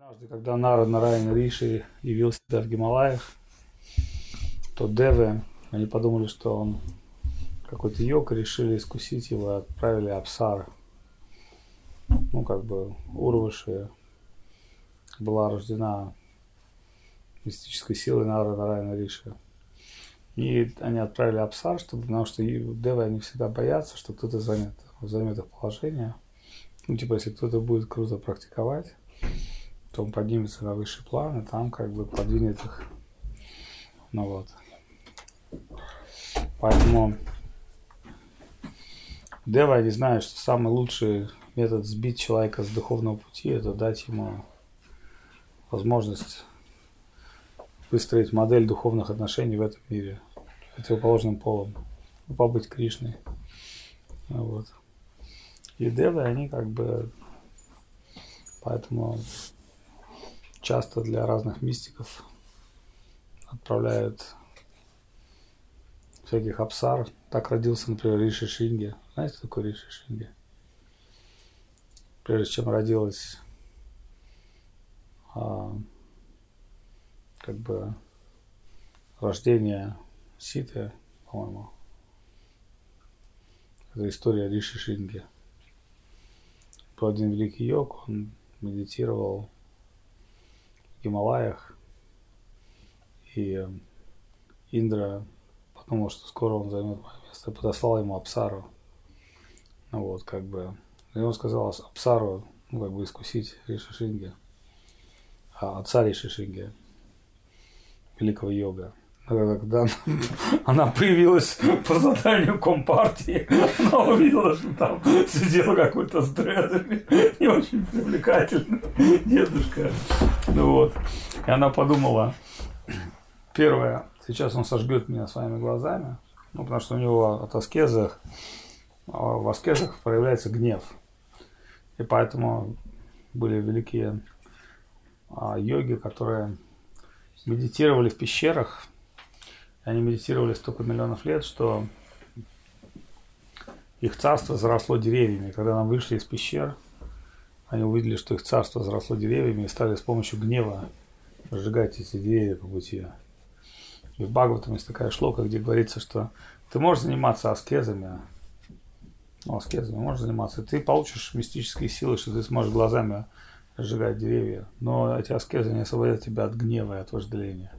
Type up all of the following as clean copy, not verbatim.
Однажды, когда Нара Нараяна Риши явил себя в Гималаях, то девы, они подумали, что он какой-то йог, решили искусить его, отправили Апсар. Урваши была рождена мистической силой Нара Нараяна Риши. И они отправили Апсар, потому что девы, они всегда боятся, что кто-то займет их положение. Если кто-то будет круто практиковать, то он поднимется на высший план, и там подвинет их. Поэтому девы, они знают, что самый лучший метод сбить человека с духовного пути – это дать ему возможность выстроить модель духовных отношений в этом мире с противоположным полом, побыть Кришной. И девы, они поэтому часто для разных мистиков отправляют всяких апсар. Так родился, например, Риши Шринги. Знаете, что такое Риши Шринги? Прежде чем родилось рождение Ситы, по-моему, это история Риши Шринги. Был один великий йог, он медитировал в Гималаях, и Индра подумал, что скоро он займет мое место, и подослал ему Апсару. И он сказал Апсару, искусить Риши Шринги, отца Риши Шринги, великого йога. Когда она появилась по заданию Компартии, она увидела, что там сидел какой-то с дредами, не очень привлекательный дедушка. И она подумала, первое, сейчас он сожгет меня своими глазами, потому что у него в аскезах проявляется гнев. И поэтому были великие йоги, которые медитировали в пещерах. Они медитировали столько миллионов лет, что их царство заросло деревьями. Когда они вышли из пещер, они увидели, что их царство заросло деревьями, и стали с помощью гнева сжигать эти деревья по пути. И в Бхагаватам есть такая шлока, где говорится, что ты можешь заниматься аскезами, можешь заниматься, ты получишь мистические силы, что ты сможешь глазами сжигать деревья, но эти аскезы не освободят тебя от гнева и от вожделения.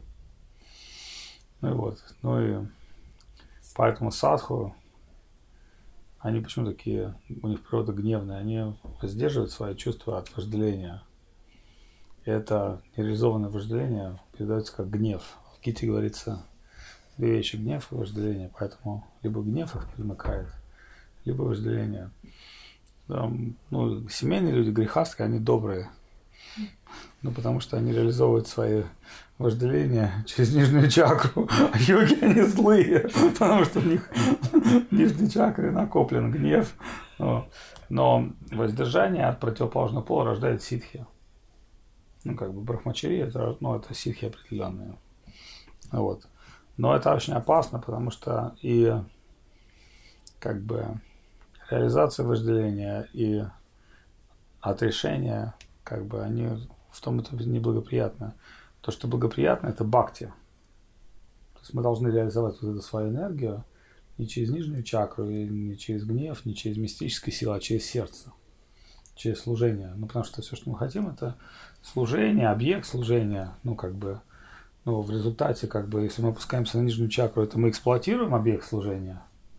И поэтому садху, они почему такие, у них природа гневная, они воздерживают свои чувства от вожделения. И это нереализованное вожделение передается как гнев. В Гите говорится две вещи: гнев и вожделение. Поэтому либо гнев их примыкает, либо вожделение. Семейные люди, грехастки, они добрые. Потому что они реализовывают свои вожделения через нижнюю чакру. А йоги, они злые, потому что у них в нижней чакре накоплен гнев. Но воздержание от противоположного пола рождает ситхи. Брахмачари, это ситхи определенные. Но это очень опасно, потому что и реализация вожделения и отрешение, они в том это неблагоприятно. То, что благоприятно, это бхакти. То есть мы должны реализовать эту свою энергию не через нижнюю чакру, не через гнев, не через мистические силы, а через сердце, через служение. Потому что все, что мы хотим, это служение, объект служения. В результате, если мы опускаемся на нижнюю чакру, это мы эксплуатируем объект служения.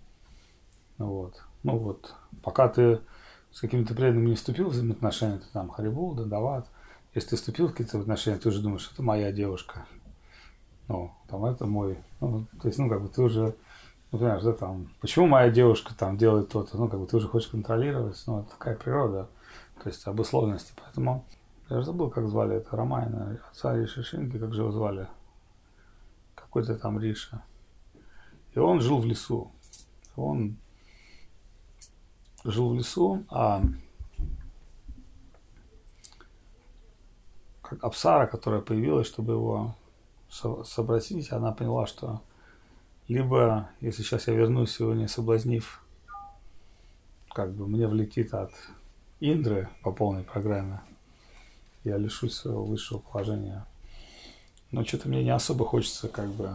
Пока ты с какими-то преданными не вступил в взаимоотношения, ты там Харибул, Дандават. Если ты вступил в какие-то отношения, ты уже думаешь, это моя девушка. Это мой. Ты уже, понимаешь, почему моя девушка делает то-то, ты уже хочешь контролировать, это такая природа, то есть обусловленности. Поэтому я же забыл, как звали это Рамайна, отца Риши Шринги, как же его звали, какой-то там Риша. И он жил в лесу. А как Апсара, которая появилась, чтобы его сообразить, она поняла, что либо, если сейчас я вернусь, его не соблазнив, мне влетит от Индры по полной программе, я лишусь своего высшего положения. Но что-то мне не особо хочется как бы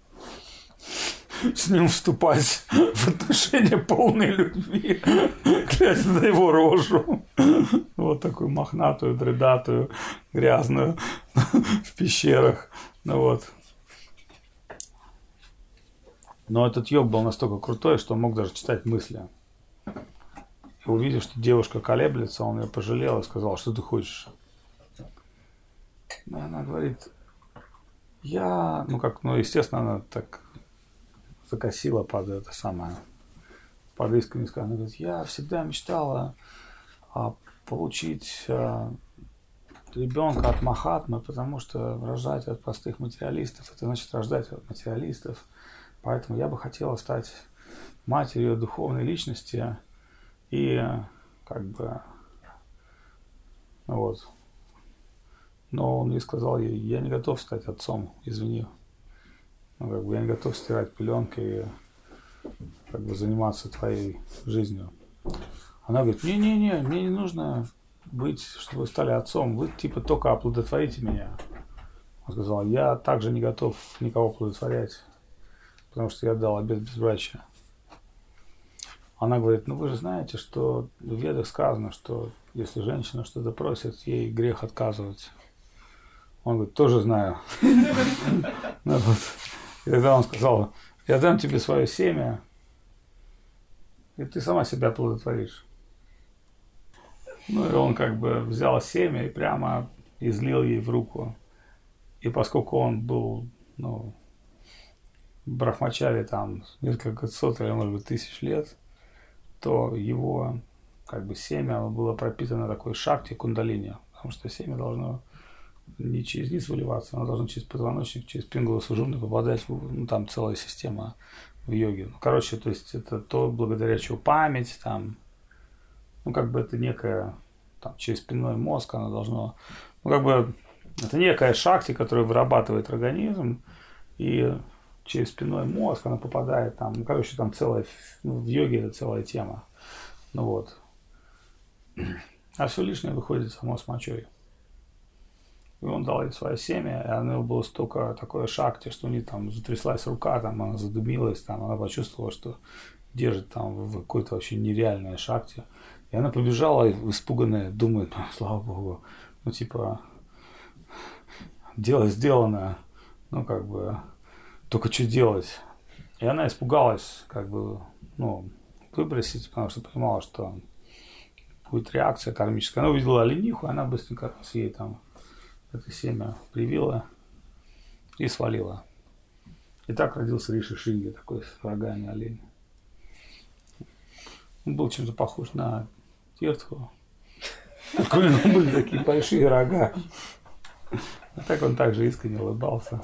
с ним вступать в отношения полной любви, глядя на его рожу. Вот такую мохнатую, дредатую, грязную в пещерах. Ну вот. Но этот йог был настолько крутой, что он мог даже читать мысли. И увидев, что девушка колеблется, он ее пожалел и сказал: что ты хочешь? И она говорит: естественно, она так закосила под это самое, под искренность. Она говорит: я всегда мечтала получить ребенка от Махатмы, потому что рожать от простых материалистов, это значит рождать от материалистов. Поэтому я бы хотела стать матерью духовной личности и как бы вот. Но он ей сказал: я не готов стать отцом, извини. Я не готов стирать пеленки и как бы заниматься твоей жизнью. Она говорит: не-не-не, мне не нужно быть, чтобы вы стали отцом, вы типа только оплодотворите меня. Он сказал: я также не готов никого оплодотворять, потому что я дал обет безбрачия. Она говорит: вы же знаете, что в Ведах сказано, что если женщина что-то просит, ей грех отказывать. Он говорит: тоже знаю. И тогда он сказал: я дам тебе свое семя, и ты сама себя оплодотворишь. И он как бы взял семя и прямо излил ей в руку. И поскольку он был, брахмачари там несколько сот или, может быть, тысяч лет, то его как бы семя было пропитано такой шакти кундалини, потому что семя должно не через низ выливаться, оно должно через позвоночник, через пингулу сужуны попадать, там целая система в йоге. То есть это то, благодаря чему память, там, это некая, там, через спинной мозг оно должно, это некая шакти, которая вырабатывает организм, и через спинной мозг она попадает там, там целая, в йоге это целая тема. А все лишнее выходит само с мочой. И он дал ей свое семя, и оно было столько такое шакти, что у нее там затряслась рука, там она задымилась, там она почувствовала, что держит там в какой-то вообще нереальной шакти. И она побежала, испуганная, думает: слава богу, дело сделано, только что делать. И она испугалась, выбросить, потому что понимала, что будет реакция кармическая. Она увидела олениху, она быстренько ей там это семя привила и свалила. И так родился Риши Шинги, такой с рогами олень. Он был чем-то похож на Тиртху. У него были такие большие рога. А так он также искренне улыбался.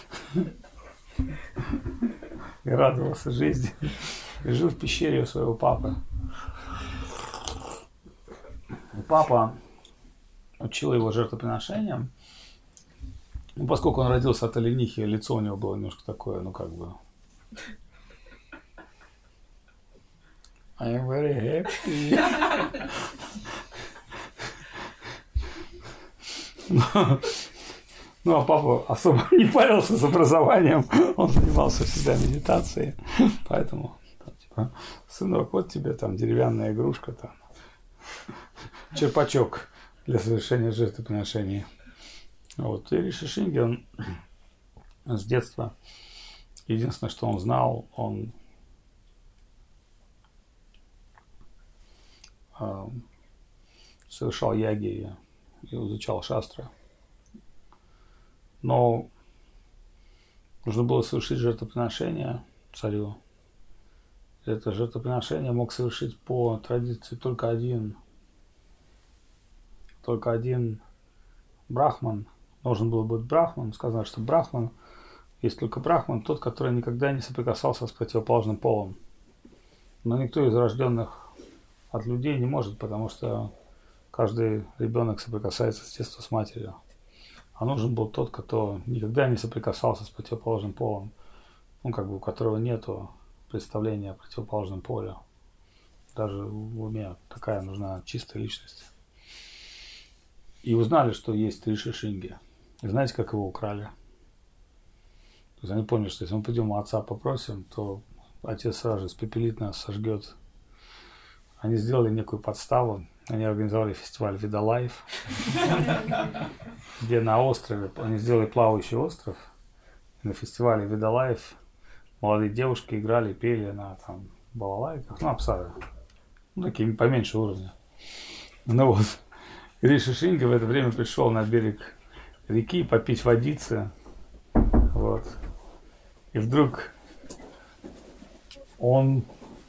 И радовался жизни. И жил в пещере у своего папы. И папа учил его жертвоприношениям. Поскольку он родился от оленихи, лицо у него было немножко такое, I am very happy. А папа особо не парился с образованием, он занимался всегда медитацией, поэтому, сынок, вот тебе там деревянная игрушка, там, черпачок для совершения жертвоприношений. И Риши Шинги, он с детства, единственное, что он знал, он совершал яги и изучал шастры. Но нужно было совершить жертвоприношение царю. Это жертвоприношение мог совершить по традиции только один брахман. Должен был быть брахман. Сказано, что брахман, есть только брахман, тот, который никогда не соприкасался с противоположным полом. Но никто из рожденных от людей не может, потому что каждый ребенок соприкасается с детства с матерью. А нужен был тот, кто никогда не соприкасался с противоположным полом, у которого нету представления о противоположном поле. Даже в уме такая нужна чистая личность. И узнали, что есть Риши Шинги. И знаете, как его украли? То есть они поняли, что если мы пойдем у отца попросим, то отец сразу же испепелит нас, сожгет. Они сделали некую подставу. Они организовали фестиваль Видалайф, где на острове, они сделали плавающий остров. На фестивале Видалайф молодые девушки играли, пели на там балалайках, абсолютно. Такие поменьше уровня. Ну вот, Риши Шинги в это время пришел на берег реки попить водицы. Вот. И вдруг он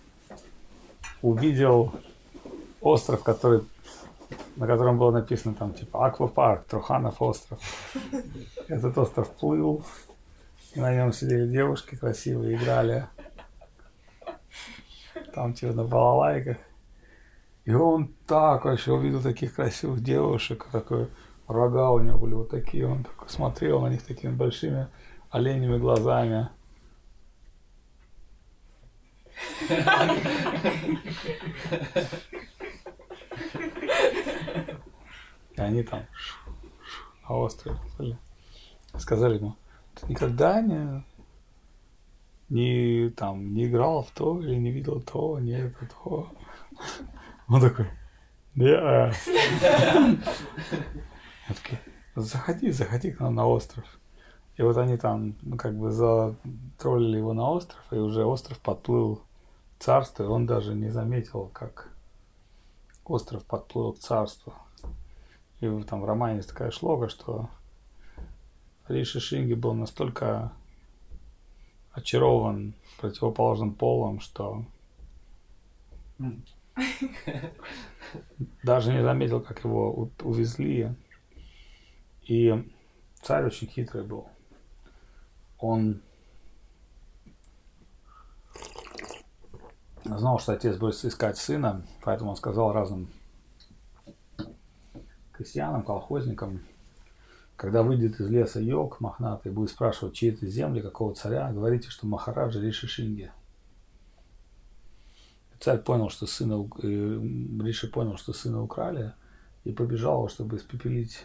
увидел остров, на котором было написано там типа Аквапарк, Труханов остров. Этот остров плыл, и на нем сидели девушки красивые, играли там типа на балалайках. И он так вообще увидел таких красивых девушек, такой рога у него были вот такие, он такой смотрел на них такими большими оленями глазами. И они там на острове были. Сказали ему: ты никогда не играл в то, или не видел то, не это, то. Он такой: я такой: заходи к нам на остров. И вот они там, затроллили его на остров, и уже остров подплыл к царству, и он даже не заметил, как остров подплыл к царству. И там в романе есть такая шлога, что Риши Шинги был настолько очарован противоположным полом, что даже не заметил, как его увезли. И царь очень хитрый был. Он знал, что отец будет искать сына, поэтому он сказал разным крестьянам, колхозникам: когда выйдет из леса йог мохнатый, будет спрашивать, чьи это земли, какого царя, говорите, что Махараджа Риши Шинги. Царь понял, что Риши понял, что сына украли, и побежал, чтобы испепелить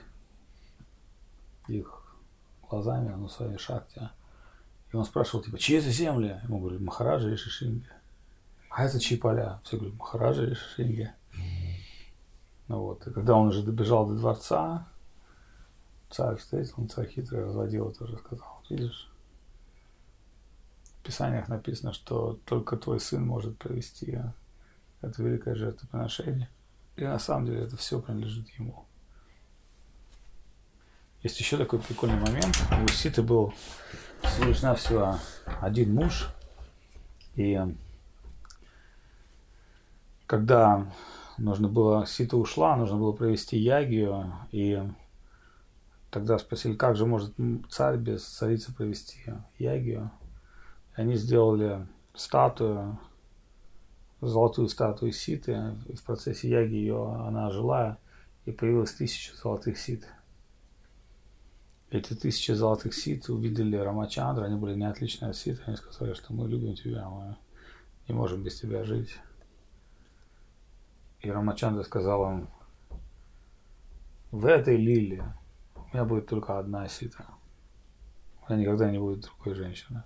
их глазами на своей шахте. И он спрашивал, типа, чьи это земли? Ему говорят: Махараджа Риши Шинги. А это чьи поля? Все говорят: Махараджа Риши Шинги. Ну вот, и когда он уже добежал до дворца, царь встретил, царь хитрый, разводил, тоже сказал: видишь, в Писаниях написано, что только твой сын может провести это великое жертвоприношение. И на самом деле это все принадлежит ему. Есть еще такой прикольный момент. У Ситы был всего лишь навсего один муж. И когда Сита ушла, нужно было провести ягию. И тогда спросили, как же может царь без царицы провести ягию. И они сделали статую, золотую статую Ситы. И в процессе ягии она ожила, и появилось 1000 золотых сит. Эти 1000 золотых сит увидели Рамачандра, они были не отличные от сит, они сказали, что мы любим тебя, мы не можем без тебя жить. И Рамачандра сказал им: в этой лиле у меня будет только одна сита, у меня никогда не будет другой женщины.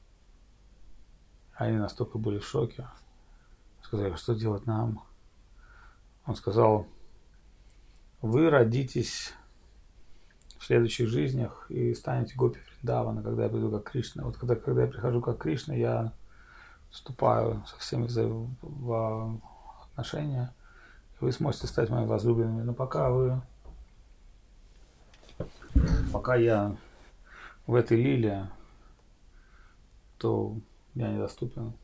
Они настолько были в шоке, сказали: что делать нам? Он сказал: вы родитесь в следующих жизнях и станете гопи Вриндавана, когда я приду как Кришна. Вот когда я прихожу как Кришна, я вступаю со всеми в отношения, и вы сможете стать моими возлюбленными. Но пока я в этой лиле, то я недоступен.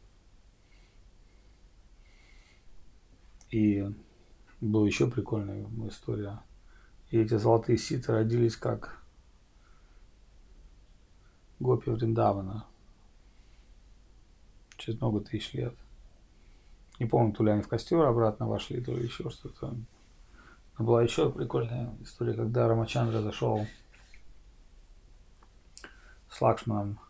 И была еще прикольная история. И эти золотые ситы родились как гопи Вриндавана через много тысяч лет. Не помню, то ли они в костер обратно вошли, то ли еще что-то. Но была еще прикольная история, когда Рамачандра зашел с Лакшманом,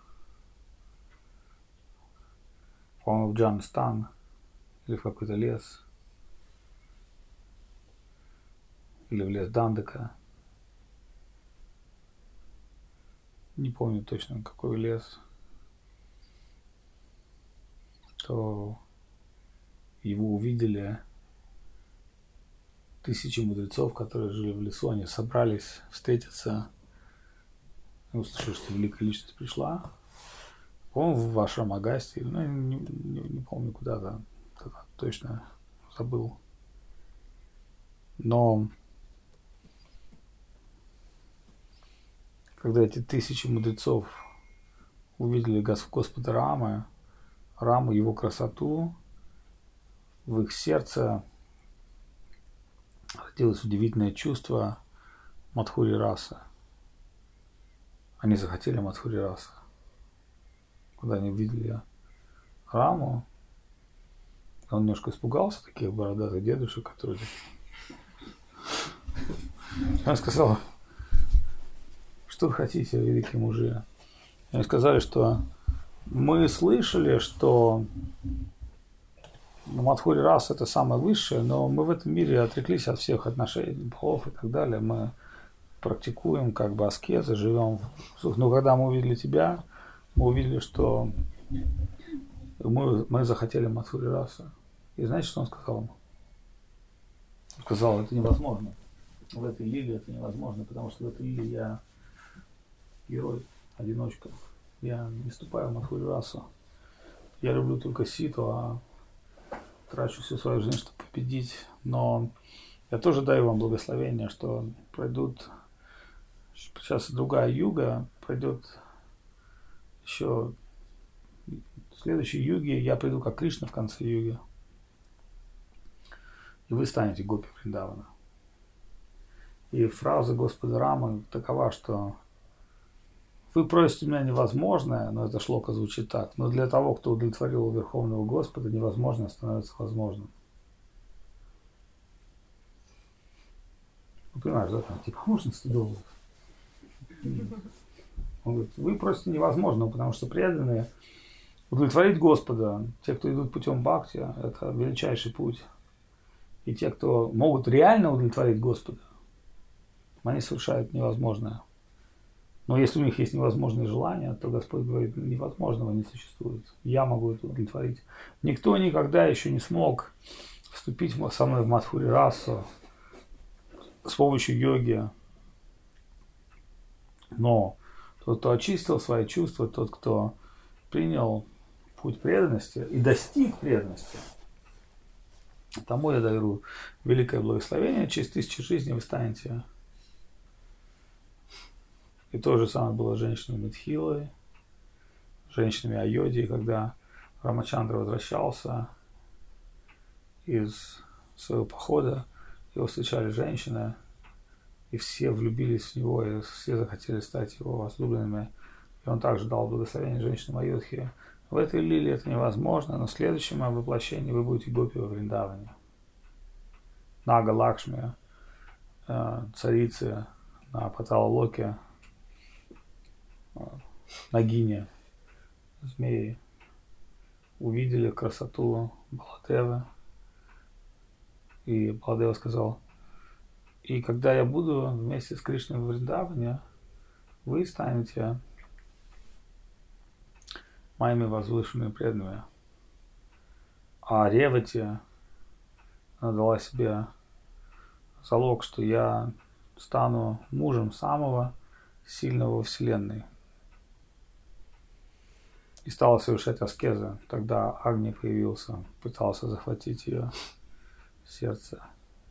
по-моему, в Джанстан или в какой-то лес, или в лес Дандака. не помню точно какой лес, то его увидели тысячи мудрецов, которые жили в лесу, они собрались встретиться, и услышали, что великая личность пришла. По-моему, в вашем Агасте, ну, не помню куда-то, точно забыл. Но когда эти тысячи мудрецов увидели Господа Раму, его красоту, в их сердце родилось удивительное чувство Мадхури Раса. Они захотели Мадхури Раса. Когда они увидели Раму, он немножко испугался таких бородатых дедушек, которые... Он сказал: что вы хотите, великие мужи? Они сказали, что мы слышали, что Мадхури Раса это самое высшее, но мы в этом мире отреклись от всех отношений, богов и так далее. Мы практикуем как бы аскезы, живем. Но когда мы увидели тебя, мы увидели, что мы захотели Мадхури Раса. И знаете, что он сказал? Он сказал: это невозможно. В этой лиле это невозможно, потому что в этой лиле я герой, одиночка. Я не вступаю в Мадхури Расу. Я люблю только ситу, а трачу всю свою жизнь, чтобы победить. Но я тоже даю вам благословение, что пройдут... Сейчас другая юга, пройдет еще... В следующей юге я приду как Кришна в конце юги. И вы станете гопи Вриндавана. И фраза Господа Рамы такова, что вы просите меня невозможное, но это шлока звучит так. Но для того, кто удовлетворил Верховного Господа, невозможное становится возможным. Ну, понимаешь, да? Там, типа, можно $100? Он говорит: вы просите невозможного, потому что преданные удовлетворить Господа, те, кто идут путем бхакти, это величайший путь. И те, кто могут реально удовлетворить Господа, они совершают невозможное. Но если у них есть невозможные желания, то Господь говорит: невозможного не существует. Я могу это удовлетворить. Никто никогда еще не смог вступить со мной в Мадхури Расу с помощью йоги. Но тот, кто очистил свои чувства, тот, кто принял путь преданности и достиг преданности, тому я дарю великое благословение. Через 1000 жизней вы станете. И то же самое было с женщинами Митхилой, женщинами Айодхи, когда Рамачандра возвращался из своего похода, его встречали женщины, и все влюбились в него, и все захотели стать его возлюбленными. И он также дал благословение женщинам Айодхи. В этой лиле это невозможно, но в следующем воплощении вы будете гопи во Вриндаване. Нага Лакшми, царицы на Патала-Локе, Нагини, змеи, увидели красоту Баладевы. И Баладева сказал: и когда я буду вместе с Кришной в Вриндаване, вы станете моими возвышенными преданными. А Ревати, она дала себе залог, что я стану мужем самого сильного во Вселенной. И стала совершать аскезы. Тогда Агни появился, пытался захватить ее сердце.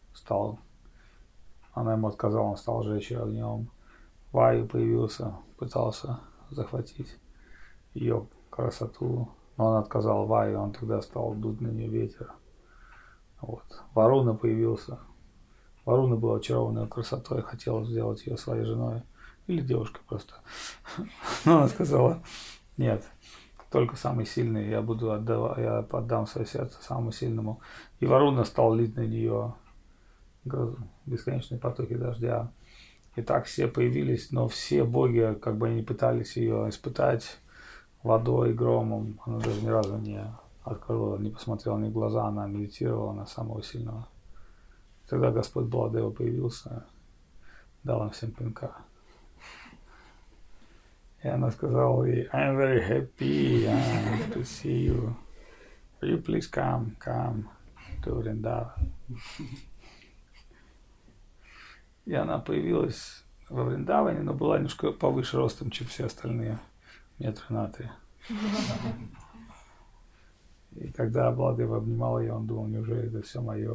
Она ему отказала, он стал жечь ее огнем. Ваю появился, пытался захватить ее красоту, но он отказал Ваю, он тогда стал дуть на нее ветер. Вот. Варуна появился. Варуна была очарована красотой, хотела сделать ее своей женой. Или девушкой просто. Но она сказала: нет, только самый сильный, я отдам свое сердце самому сильному. И Варуна стал лить на нее бесконечные потоки дождя. И так все появились, но все боги, как бы они пытались ее испытать водой, громом, она даже ни разу не открыла, не посмотрела ни в глаза, она медитировала на самого сильного. Тогда Господь Баладева появился, дал им всем пинка. И она сказала ей, I'm very happy to see you. Will you please come to Вриндаван? И она появилась во Вриндаване, но была немножко повыше ростом, чем все остальные, 1,3 метра. И когда Баладева обнимал ее, он думал, неужели это все мое?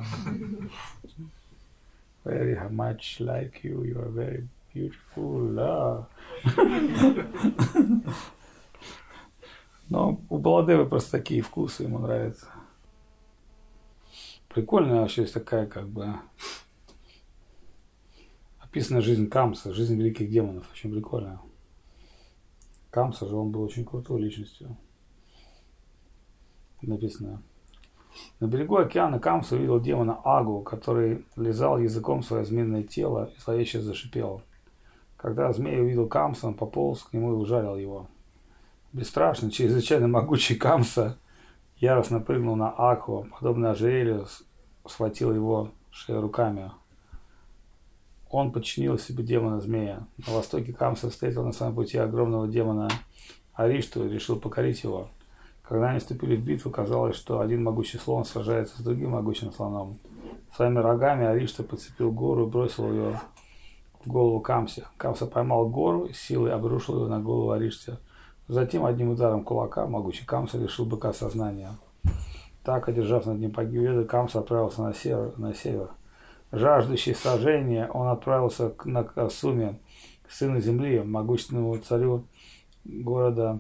Very much like you are very beautiful. Но у Баладевы просто такие вкусы, ему нравятся. Прикольная вообще есть такая, как бы, описана жизнь Камса, жизнь великих демонов, очень прикольная. Камса же, он был очень крутой личностью. Написано. На берегу океана Камса увидел демона Агу, который лизал языком свое змеиное тело и зловеще зашипел. Когда змей увидел Камса, он пополз к нему и ужалил его. Бесстрашный, чрезвычайно могучий Камса яростно прыгнул на Агу, подобно ожерелью, схватил его шею руками. Он подчинил себе демона-змея. На востоке Камса встретил на своем пути огромного демона Аришту и решил покорить его. Когда они вступили в битву, казалось, что один могучий слон сражается с другим могучим слоном. Своими рогами Аришта подцепил гору и бросил ее в голову Камсе. Камса поймал гору и силой обрушил ее на голову Ариште. Затем одним ударом кулака могучий Камса лишил быка сознания. Так, одержав над ним победу, Камса отправился на север. Жаждущий сражения, он отправился на Касуме, к сыну земли, могущественному царю города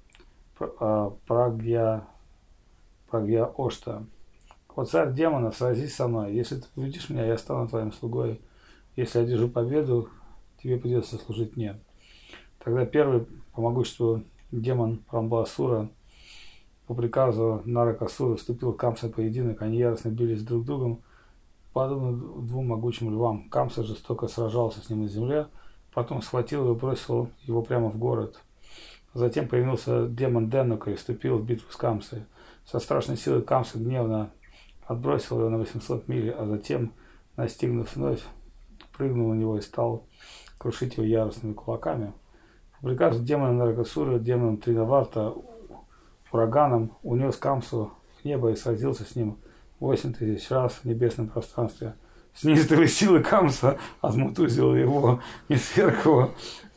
Прагья-Ошта. «О, царь демонов, сразись со мной. Если ты победишь меня, я стану твоим слугой. Если я одержу победу, тебе придется служить мне». Тогда первый по могуществу демон Рамбасура по приказу Наракасура вступил в Камса поединок. Они яростно бились друг с другом, подобно двум могучим львам. Камса жестоко сражался с ним на земле, потом схватил его и бросил его прямо в город. Затем появился демон Денука и вступил в битву с Камсой. Со страшной силой Камса гневно отбросил его на 800 миль, а затем, настигнув вновь, прыгнул на него и стал крушить его яростными кулаками. По приказу демона Наракасура, демон Тринаварта, ураганом унес Камсу в небо и сразился с ним 8000 раз в небесном пространстве. С неистовой силой Камса отмутузил его и сверх его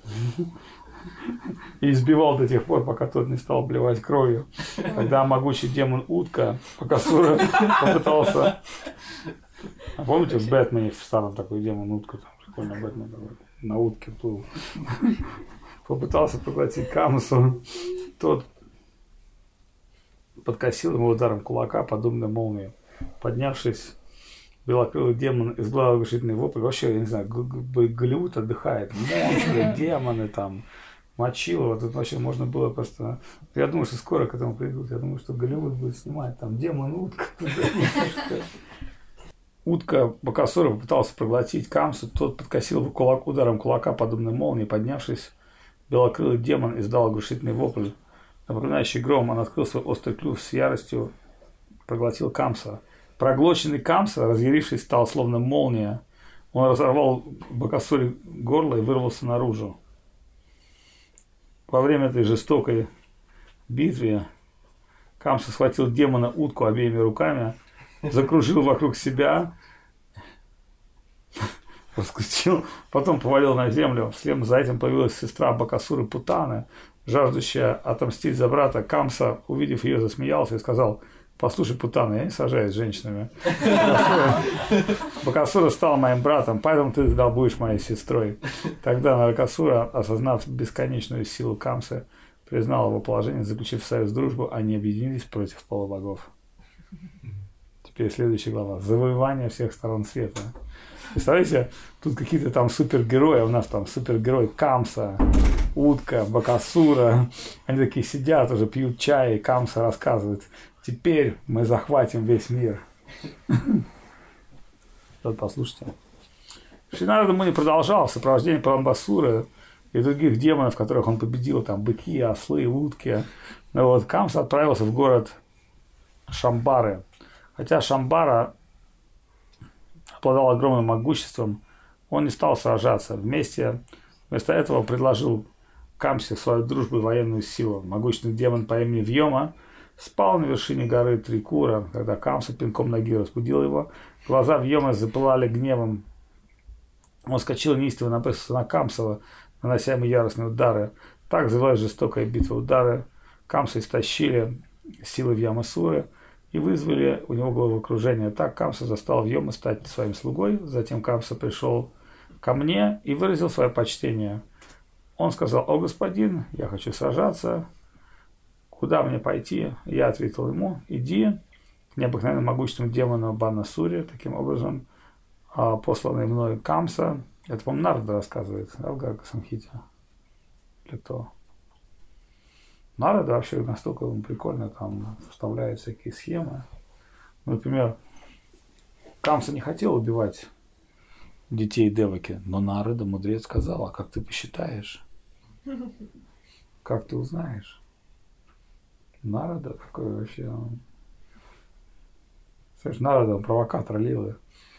и избивал до тех пор, пока тот не стал блевать кровью. Тогда могучий демон Утка Бакасура попытался... А помните, в Бэтмене в старом такой демон Утка, там прикольно Бэтмен такой, на утке плыл. Попытался проглотить Камсу. Тот подкосил ему ударом кулака, подобно молнии. Поднявшись, белокрылый демон издал оглушительный вопль. Вообще, я не знаю, Голливуд отдыхает. Монстры, демоны там, Мочилово. Тут вообще можно было просто... Я думаю, что скоро к этому придут. Я думаю, что Голливуд будет снимать там демон Утка. Утка Бакасура попытался проглотить Камсу. Тот подкосил его ударом кулака, подобно молнии. Поднявшись, белокрылый демон издал оглушительный вопль. Напоминающий гром, он открыл свой острый клюв с яростью, проглотил Камса. Проглоченный Камса, разъярившись, стал словно молния. Он разорвал Бакасуре горло и вырвался наружу. Во время этой жестокой битвы Камса схватил демона Утку обеими руками, закружил вокруг себя, раскрутил, потом повалил на землю. Вслед за этим появилась сестра Бакасуры Путана, жаждущая отомстить за брата. Камса, увидев ее, засмеялся и сказал: «Послушай, Путана, я не сажаюсь с женщинами. Бакасура стал моим братом, поэтому ты будешь моей сестрой». Тогда Наракасура, осознав бесконечную силу Камсы, признал его положение, заключив союз дружбу, они объединились против полубогов. Теперь следующая глава. Завоевание всех сторон света. Представляете, тут какие-то там супергерои, у нас там супергерой Камса, Утка, Бакасура. Они такие сидят, уже пьют чай, и Камса рассказывает: теперь мы захватим весь мир. Вот послушайте. Шри Нарада Муни продолжал в сопровождении Парамбасуры и других демонов, которых он победил, там быки, ослы, утки. Но вот Камса отправился в город Шамбары. Хотя Шамбара обладал огромным могуществом, он не стал сражаться. Вместо этого предложил Камсе свою дружбу и военную силу. Могучный демон по имени Вьома спал на вершине горы Трикура, когда Камса пинком ноги разбудил его. Глаза Вьомы запылали гневом. Он вскочил неистово, набросился на Камсова, нанося ему яростные удары. Так завелась жестокая битва. Удары Камса истощили силы Вьямасуры и вызвали у него головокружение. Так Камса застал Вьому стать своим слугой. Затем Камса пришел ко мне и выразил свое почтение. Он сказал: «О, господин, я хочу сражаться. Куда мне пойти?» Я ответил ему: «Иди к необыкновенно могучему демону Банасуре». Таким образом, посланный мной Камса, это, по-моему, Нарада рассказывает, да, в Гарга-самхите? Или кто? Нарада вообще настолько прикольно там вставляет всякие схемы. Например, Камса не хотел убивать детей Деваки, но Нарада, мудрец, сказал: «А как ты посчитаешь? Как ты узнаешь?» Нарада такой вообще... Слышь, Нарада, он провокатор Лилы.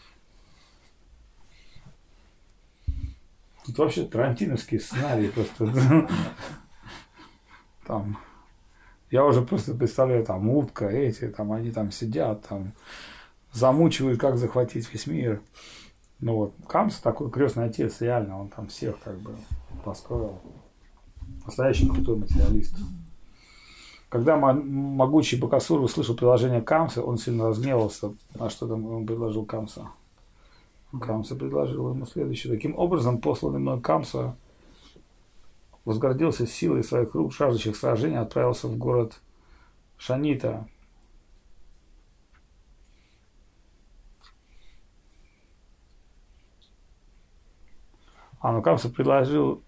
Тут вообще тарантиновский сценарий просто. Там... Я уже просто представляю, там, утка, эти, там, они там сидят, там, замучивают, как захватить весь мир. Ну вот, Камса такой крестный отец, реально, он там всех как бы построил. Настоящий крутой материалист. Когда могучий Бакасур услышал предложение Камсы, он сильно разгневался. А что там он предложил Камса? Камса предложил ему следующее. Таким образом, посланный мной Камса возгордился силой своих рук, жаждущих сражений, отправился в город Шанита. Но Камса предложил...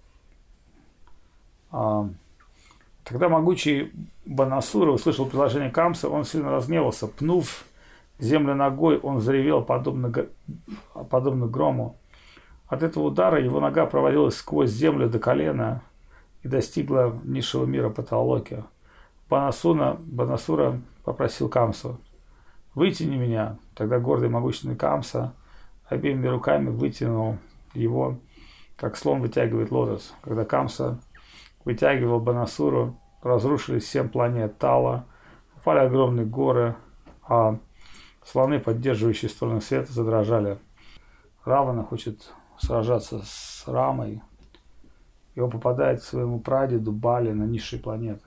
Тогда могучий Банасура услышал предложение Камса, он сильно разгневался. Пнув землю ногой, он заревел, подобно грому. От этого удара его нога провалилась сквозь землю до колена и достигла низшего мира Паталоки. Банасура попросил Камсу: «Вытяни меня». Тогда гордый могучный Камса обеими руками вытянул его, как слон вытягивает лотос. Когда Камса вытягивал Банасуру, разрушились 7 планет Тала, упали огромные горы, а слоны, поддерживающие стороны света, задрожали. Равана хочет сражаться с Рамой, и он попадает к своему прадеду Бали на низшие планеты.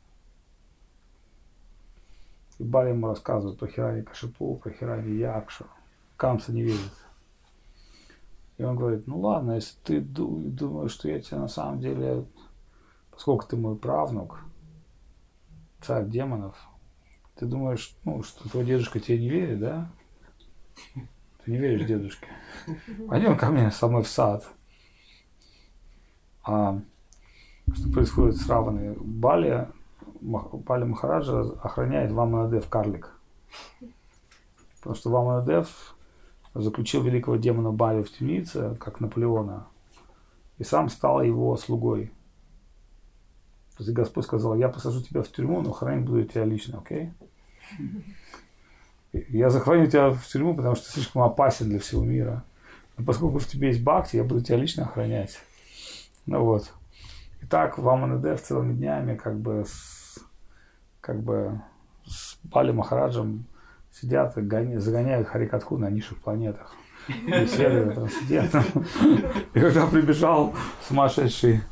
И Бали ему рассказывает про Хирани Кашипу, про Хирани Якшу. Камса не верит. И он говорит: «Ну ладно, если ты думаешь, что я тебе на самом деле, поскольку ты мой правнук, царь демонов, ты думаешь, что твой дедушка тебе не верит, да? Ты не веришь дедушке? Пойдем ко мне со мной в сад». Что происходит с Раваной? Бали Махараджа охраняет Ваманадев карлик. Потому что Ваманадев заключил великого демона Бали в темнице, как Наполеона, и сам стал его слугой. То есть Господь сказал: «Я посажу тебя в тюрьму, но хранить буду тебя лично, окей? Я захороню тебя в тюрьму, потому что ты слишком опасен для всего мира. Но поскольку в тебе есть бхакти, я буду тебя лично охранять». Ну вот. И так Ваманадев целыми днями как бы с Бали Махараджем сидят и загоняют Харикатху на низших планетах. Беседуют, там сидят. И когда прибежал сумасшедший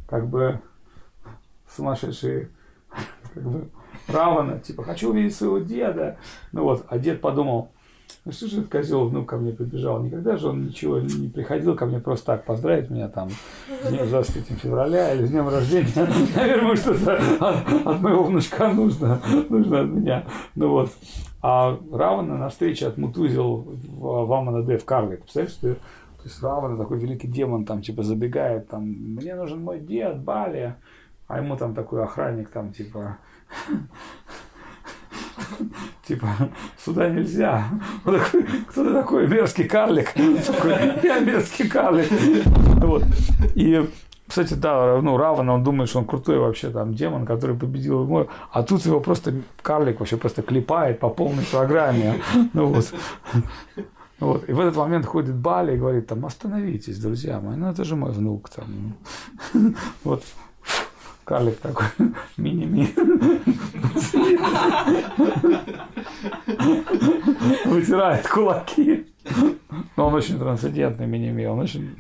Равана, типа: «Хочу увидеть своего деда». Ну вот, а дед подумал: «Ну что же этот козел внук ко мне прибежал? Никогда же он ничего не приходил ко мне просто так поздравить меня там с днем 23 февраля или с днем рождения. Наверное, что-то от моего внучка нужно от меня». Ну вот. А Равана на встрече отмутузил Ваманадев карлик. Представляешь, что то есть Равана, такой великий демон, там типа забегает, там: «Мне нужен мой дед Бали». А ему там такой охранник, там типа «Сюда нельзя». Он такой: «Кто ты такой? Мерзкий карлик?» «Я мерзкий карлик». Вот. И, кстати, да, Равана, он думает, что он крутой вообще там демон, который победил его, а тут его просто карлик вообще просто клепает по полной программе. Вот. И в этот момент ходит Бали и говорит: «Там, остановитесь, друзья мои, это же мой внук». Там. Вот. Карлик такой, мини-ми. Вытирает кулаки. Но он очень трансцендентный мини-ми. Он очень...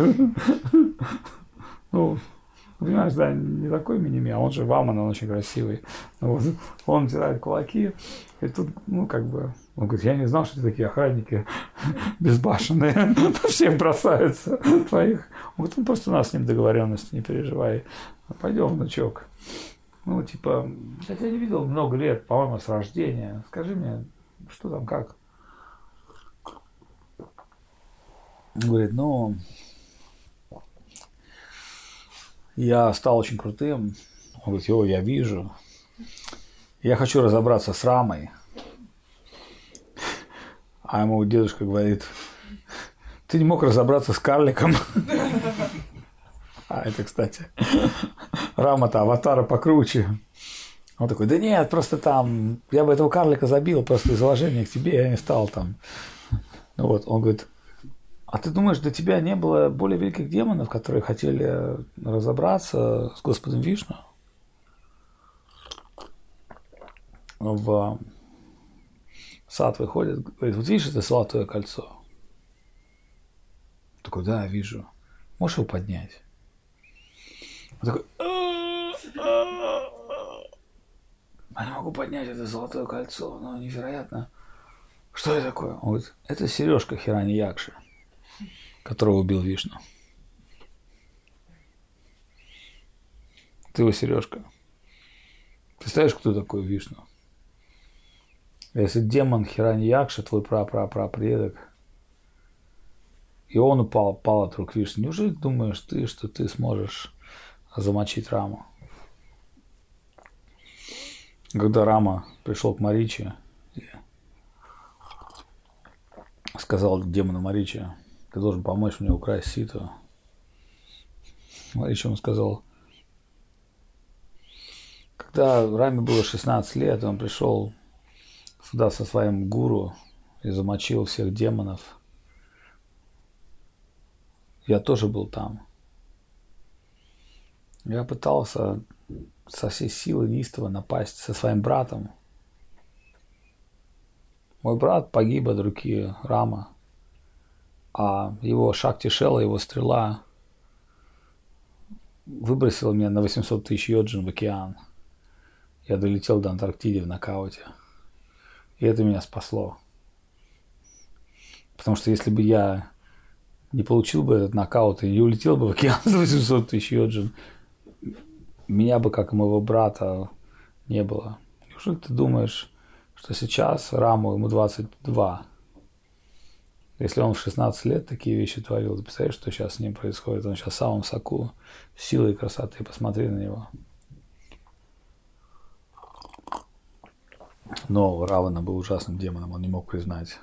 Ну, понимаешь, да, не такой мини-ми, а он же Ваман, он очень красивый. Вот. Он вытирает кулаки. И тут, ну, как бы... Он говорит, я не знал, что такие охранники безбашенные. Всех бросаются твоих. Он говорит, ну, просто у нас с ним договоренности, не переживай. Пойдем, внучок. Ну, типа, я тебя не видел много лет, по-моему, с рождения. Скажи мне, что там, как? Он говорит, ну, я стал очень крутым. Он говорит, его я вижу. Я хочу разобраться с Рамой. А ему дедушка говорит, ты не мог разобраться с карликом. А это, кстати, Рама-то аватара покруче. Он такой, да нет, просто там, я бы этого карлика забил, просто из уважения к тебе я не стал там. Ну вот, он говорит, а ты думаешь, до тебя не было более великих демонов, которые хотели разобраться с Господом Вишну? В сад выходит, говорит, вот видишь это золотое кольцо? Он такой, да, вижу. Можешь его поднять? Он такой, я не могу поднять это золотое кольцо, но невероятно. Что это такое? Он говорит, это сережка Хирани Якши, которого убил Вишну. Это его сережка. Представляешь, кто такой Вишну? Если демон Хирани Якша, твой прапрапрапредок, и он пал от рук Вишны, неужели думаешь ты, что ты сможешь замочить Раму? Когда Рама пришел к Мариче и сказал демону Мариче, ты должен помочь мне украсть Ситу. Марича ему сказал, когда Раме было 16 лет, он пришел сюда со своим гуру и замочил всех демонов. Я тоже был там. Я пытался со всей силы неистово напасть со своим братом. Мой брат погиб от руки Рама, а его Шакти-Шела, его стрела выбросила меня на 800 тысяч йоджин в океан. Я долетел до Антарктиды в нокауте. И это меня спасло. Потому что если бы я не получил бы этот нокаут и не улетел бы в океан за 800 тысяч йоджин, меня бы, как и моего брата, не было. Неужели ты думаешь, что сейчас Раму, ему 22, если он в 16 лет такие вещи творил, ты представляешь, что сейчас с ним происходит? Он сейчас в самом соку силы и красоты. Посмотри на него. Но Равана был ужасным демоном, он не мог признать.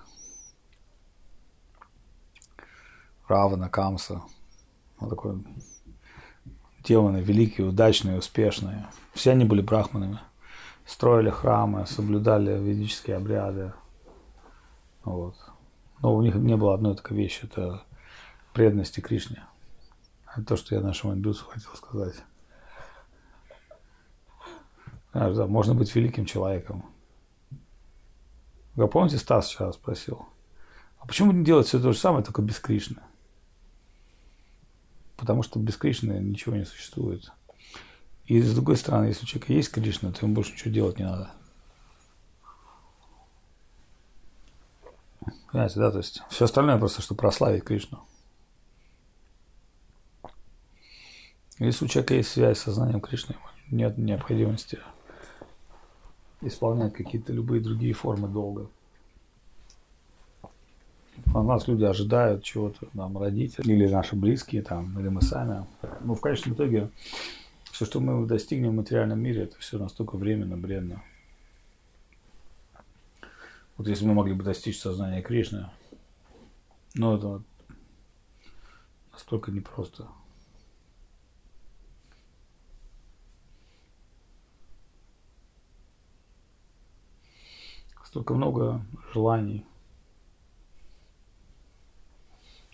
Равана, Камса, он такой демоны великие, удачные, успешные. Все они были брахманами. Строили храмы, соблюдали ведические обряды. Вот. Но у них не было одной такой вещи, это преданности Кришне. Это то, что я нашему индусу хотел сказать. Знаешь, да, можно быть великим человеком. Вы помните, Стас вчера спросил, а почему не делать все то же самое, только без Кришны? Потому что без Кришны ничего не существует. И с другой стороны, если у человека есть Кришна, то ему больше ничего делать не надо. Понимаете, да? То есть все остальное просто, чтобы прославить Кришну. Если у человека есть связь с сознанием Кришны, нет необходимости исполнять какие-то любые другие формы долга. От нас люди ожидают чего-то, нам родители, или наши близкие, там, или мы сами. Но в конечном итоге все, что мы достигнем в материальном мире, это все настолько временно, бренно. Вот если мы могли бы достичь сознания Кришны, но это настолько непросто. Столько много желаний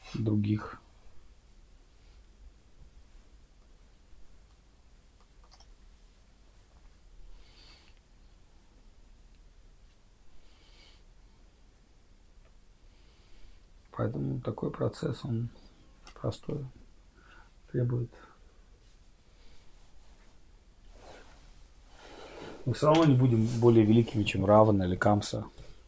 других. Поэтому такой процесс, он простой, требует. Мы все равно не будем более великими, чем Равана или Камса.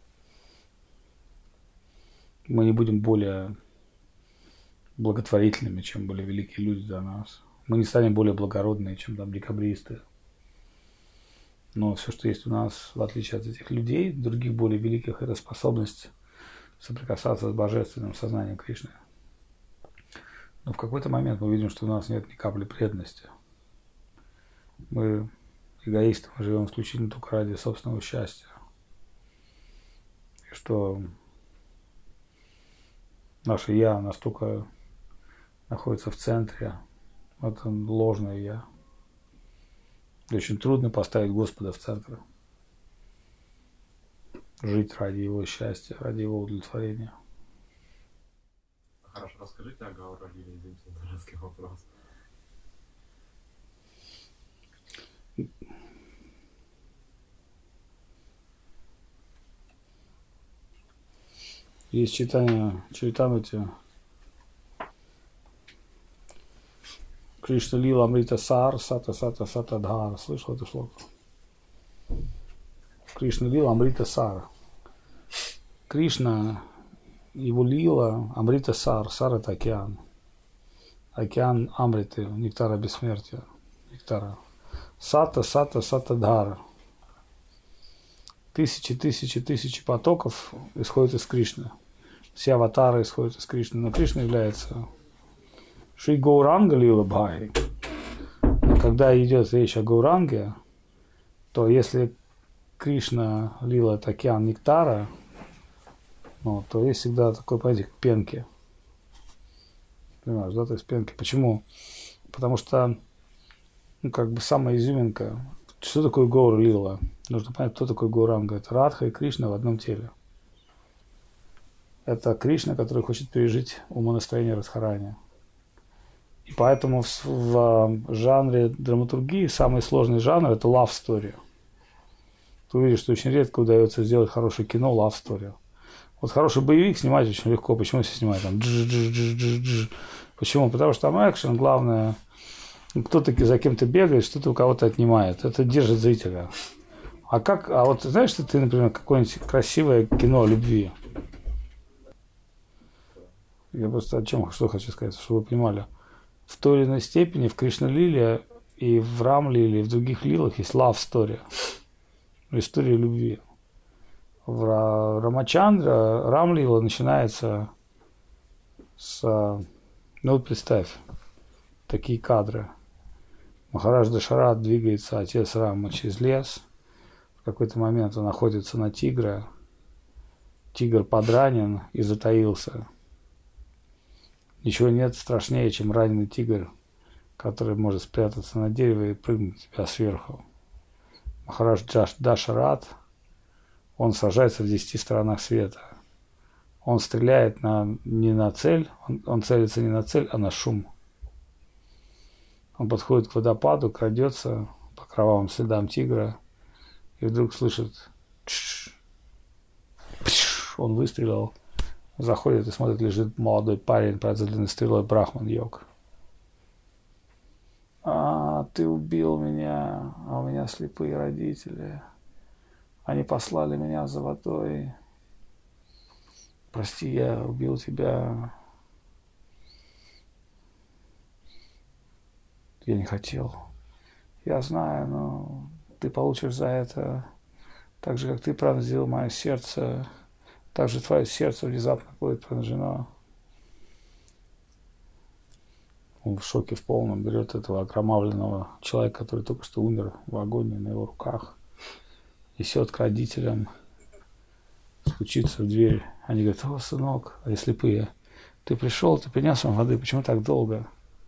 Мы не будем более благотворительными, чем более великие люди для нас. Мы не станем более благородными, чем там декабристы. Но все, что есть у нас, в отличие от этих людей, других более великих, это способность соприкасаться с божественным сознанием Кришны. Но в какой-то момент мы видим, что у нас нет ни капли преданности. Мы эгоисты, мы живем исключительно только ради собственного счастья. И что наше «я» настолько находится в центре, это ложное «я». И очень трудно поставить Господа в центр. Жить ради Его счастья, ради Его удовлетворения. Хорошо, расскажите о Гаура Лиле, извините за дурацкий вопрос. Есть читание Чаритамрити. Кришна Лила Амрита Сар, Сата Сата Сата Дхар. Слышал это шлоку? Кришна Лила Амрита Сар. Кришна, его лила Амрита Сар. Сар это океан. Океан Амриты, нектара бессмертия. Нектара. Сата Сата Сата Дхар. Тысячи потоков исходят из Кришны. Все аватары исходят из Кришны. Но Кришна является Шри Гауранга Лила Бхай. Но когда идет речь о Гауранге, то если Кришна Лила это океан нектара, ну, то есть всегда такой понятие, как пенки. Понимаешь, да, то есть пенки. Почему? Потому что, ну, как бы самая изюминка. Что такое Гаура Лила? Нужно понять, кто такой Гауранга. Это Радха и Кришна в одном теле. Это Кришна, который хочет пережить умонастроение Радхарани. И поэтому в жанре драматургии самый сложный жанр – это love story. Ты увидишь, что очень редко удается сделать хорошее кино love story. Вот хороший боевик снимать очень легко. Почему все снимают там? Почему? Потому что там экшен, главное, кто-то за кем-то бегает, что-то у кого-то отнимает. Это держит зрителя. А вот знаешь, что ты, например, какое-нибудь красивое кино о любви? Я просто что хочу сказать, чтобы вы понимали. В той или иной степени в Кришна-лиле и в Рам-лиле, и в других лилах есть love story. История любви. В Рамачандра Рам-лила начинается с... Ну вот представь, такие кадры. Махарадж Дашарат двигается, отец Рама, через лес. В какой-то момент он находится на тигра. Тигр подранен и затаился. Ничего нет страшнее, чем раненый тигр, который может спрятаться на дереве и прыгнуть на тебя сверху. Махарадж Дашарат, он сражается в 10 сторонах света. Он стреляет не на цель, он целится не на цель, а на шум. Он подходит к водопаду, крадется по кровавым следам тигра и вдруг слышит он выстрелил. Заходит и смотрит, лежит молодой парень, пронзенный стрелой брахман-йог. Ты убил меня, а у меня слепые родители. Они послали меня за водой. Прости, я убил тебя. Я не хотел. Я знаю, но ты получишь за это так же, как ты пронзил мое сердце. Также твое сердце внезапно будет пронзено. Он в шоке в полном, берет этого окровавленного человека, который только что умер в агонии на его руках, несет к родителям, стучится в дверь. Они говорят: о, сынок, они слепые, ты пришел, ты принес вам воды, почему так долго?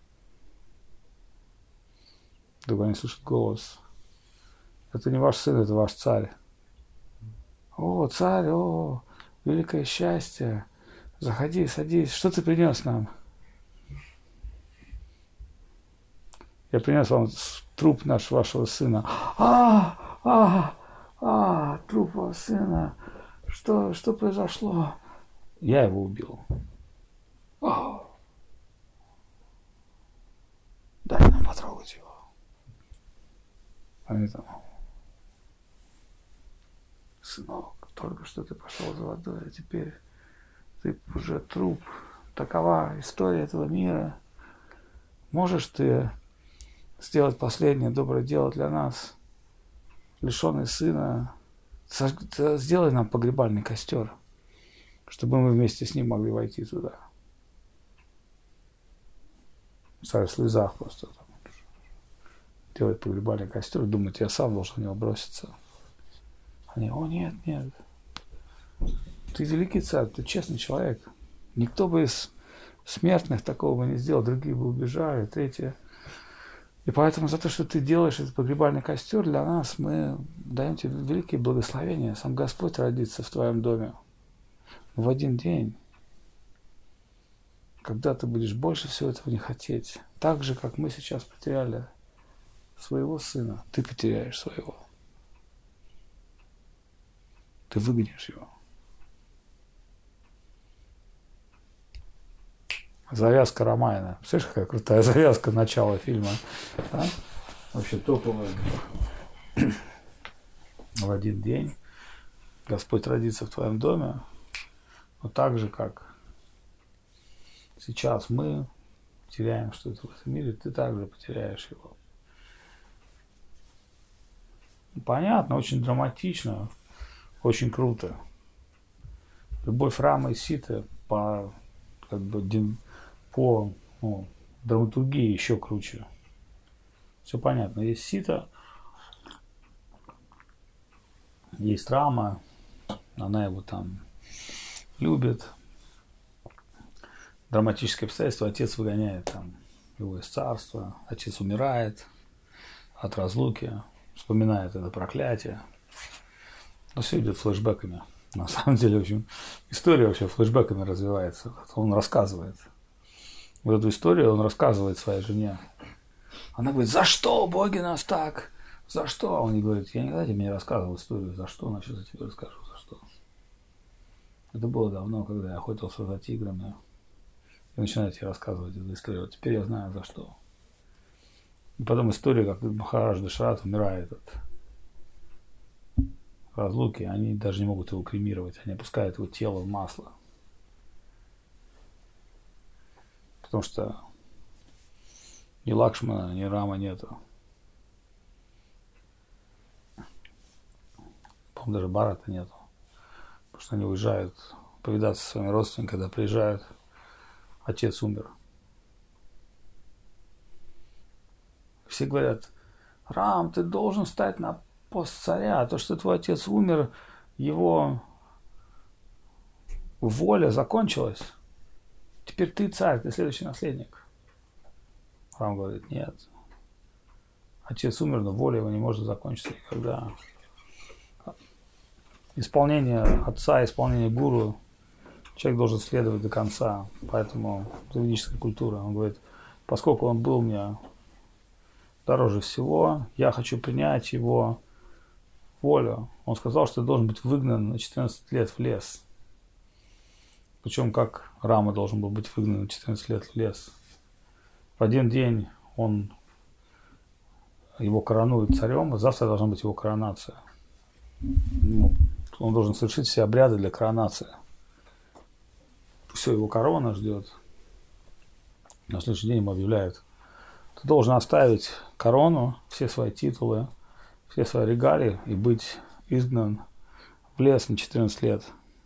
Вдруг они слышат голос: это не ваш сын, это ваш царь. О, царь, о, великое счастье. Заходи, садись. Что ты принес нам? Я принес вам труп вашего сына. Труп вашего сына. Что произошло? Я его убил. Они там: сынок, только что ты пошел за водой, а теперь ты уже труп. Такова история этого мира. Можешь ты сделать последнее доброе дело для нас, лишенный сына? Сделай нам погребальный костер, чтобы мы вместе с ним могли войти туда. Царь в слезах просто там делает погребальный костер и думает, я сам должен на него броситься. Они: о нет, нет. Ты великий царь, ты честный человек. Никто бы из смертных такого бы не сделал, другие бы убежали, третье. И поэтому за то, что ты делаешь этот погребальный костер для нас, мы даем тебе великие благословения. Сам Господь родится в твоем доме. Но в один день, когда ты будешь больше всего этого не хотеть, так же, как мы сейчас потеряли своего сына, ты потеряешь своего. Ты выгонишь его. Завязка Рамаяна. Слышишь, какая крутая завязка начала фильма? А? Вообще топовая. В один день Господь родится в твоем доме, но так же, как сейчас мы теряем что-то в этом мире, ты также потеряешь его. Понятно, очень драматично, очень круто. Любовь Рамы и Ситы по драматургии еще круче. Все понятно. Есть Сита, есть Рама, она его там любит. Драматическое обстоятельство: отец выгоняет там его из царства, отец умирает от разлуки, вспоминает это проклятие. Но все идет флешбэками. На самом деле, в общем, история вообще флешбэками развивается. Он рассказывает. Вот эту историю он рассказывает своей жене. Она говорит: за что боги нас так? За что? А он ей говорит: я никогда тебе не рассказывал историю. За что? Значит, я тебе расскажу, за что. Это было давно, когда я охотился за тиграми. И начинаю тебе рассказывать эту историю. Вот теперь я знаю, за что. И потом история, как Махарадж Дашарат умирает от разлуки. Они даже не могут его кремировать. Они опускают его тело в масло. Потому что ни Лакшмана, ни Рама нету. По-моему, даже Барата нету. Потому что они уезжают повидаться со своими родственниками. Когда приезжают, отец умер. Все говорят: Рам, ты должен стать на пост царя. То, что твой отец умер, его воля закончилась. Теперь ты царь, ты следующий наследник. Рам говорит: нет. Отец умер, но воля его не может закончиться никогда. Исполнение отца, исполнение гуру человек должен следовать до конца. Поэтому ведическая культура. Он говорит: поскольку он был мне дороже всего, я хочу принять его волю. Он сказал, что ты должен быть выгнан на 14 лет в лес. Причем как Рама должен был быть выгнан на 14 лет в лес. В один день его коронуют царем, а завтра должна быть его коронация. Он должен совершить все обряды для коронации. Все, его корона ждет. На следующий день ему объявляют: ты должен оставить корону, все свои титулы, все свои регалии и быть изгнан в лес на 14 лет.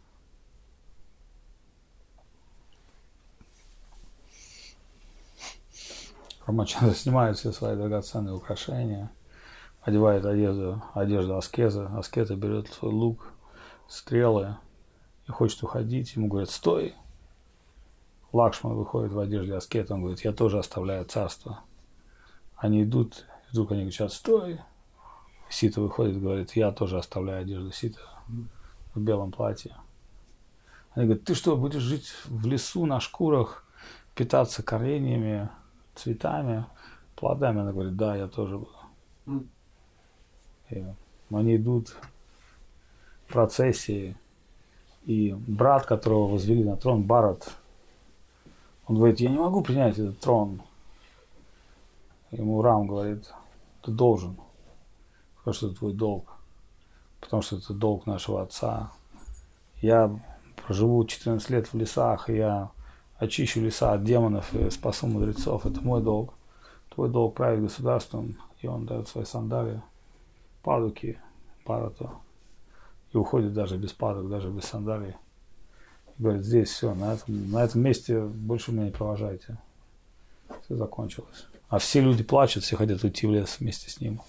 Рамачандра снимает все свои драгоценные украшения, одевает одежду аскеза. Аскета берет свой лук, стрелы и хочет уходить. Ему говорят: стой. Лакшман выходит в одежде аскета. Он говорит: я тоже оставляю царство. Они идут, и вдруг они кричат: стой. Сита выходит и говорит: я тоже оставляю одежду. Сита в белом платье. Они говорят: ты что, будешь жить в лесу на шкурах, питаться кореньями, цветами, плодами? Она говорит: да, я тоже буду. И они идут в процессии, и брат, которого возвели на трон, Барат, он говорит: я не могу принять этот трон. Ему Рам говорит: ты должен. потому что это твой долг, потому что это долг нашего отца. Я проживу 14 лет в лесах, и я очищу леса от демонов и спасу мудрецов. Это мой долг. Твой долг править государством, и он дает свои сандалии, падуки, парату, и уходит даже без падок, даже без сандалий. И говорит, здесь все, на этом месте больше меня не провожайте. Все закончилось. А все люди плачут, все хотят уйти в лес вместе с ним.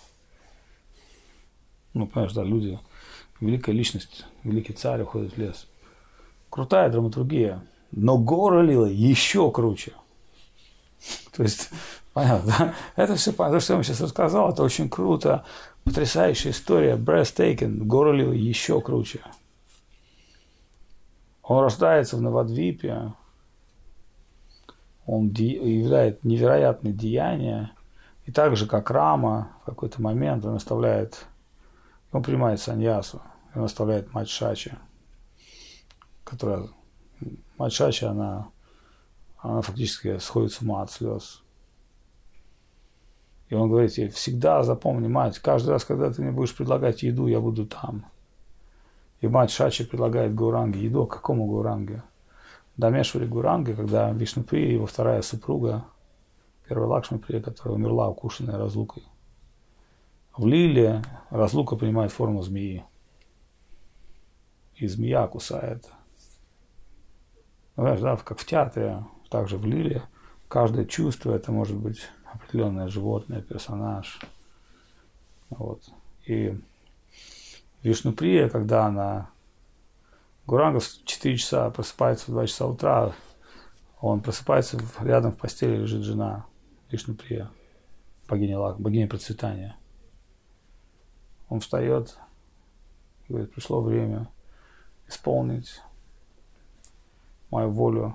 Ну, понимаешь, да, люди, великая личность, великий царь уходит в лес. Крутая драматургия, но Гора Лила еще круче. То есть, понятно, да? Это все понятно. То, что я вам сейчас рассказал, это очень круто. Потрясающая история, breathtaking. Гора Лила еще круче. Он рождается в Навадвипе, он являет невероятные деяния, и так же, как Рама, в какой-то момент он принимает саньясу, он оставляет мать Шачи, мать Шачи, она фактически сходит с ума от слез. И он говорит ей, всегда запомни, мать, каждый раз, когда ты мне будешь предлагать еду, я буду там. И мать Шачи предлагает Гауранге еду. А какому Гауранге? Дамешвари Гауранге, когда Вишнуприя, его вторая супруга, первая Лакшмиприя, которая умерла, укушенная разлукой. В Лиле разлука принимает форму змеи. И змея кусает. Знаешь, да, как в театре, также в Лиле, каждое чувство, это может быть определенное животное, персонаж. Вот. И Вишнуприя, когда Гауранга в 4 часа просыпается, в 2 часа утра, он просыпается, рядом в постели лежит жена Вишнуприя, богиня процветания. Он встает и говорит, пришло время исполнить мою волю.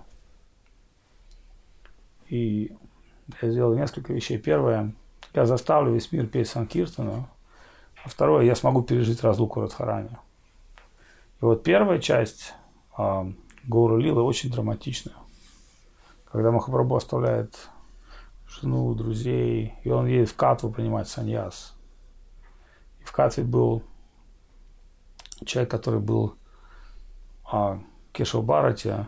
И я сделал несколько вещей. Первое, я заставлю весь мир петь Санкиртану. А второе, я смогу пережить разлуку Радхарани. И вот первая часть Гаура Лилы очень драматичная. Когда Махапрабху оставляет жену, друзей, и он едет в Катву принимать саньяс. И в Катве был человек, который был Кешава Бхарати,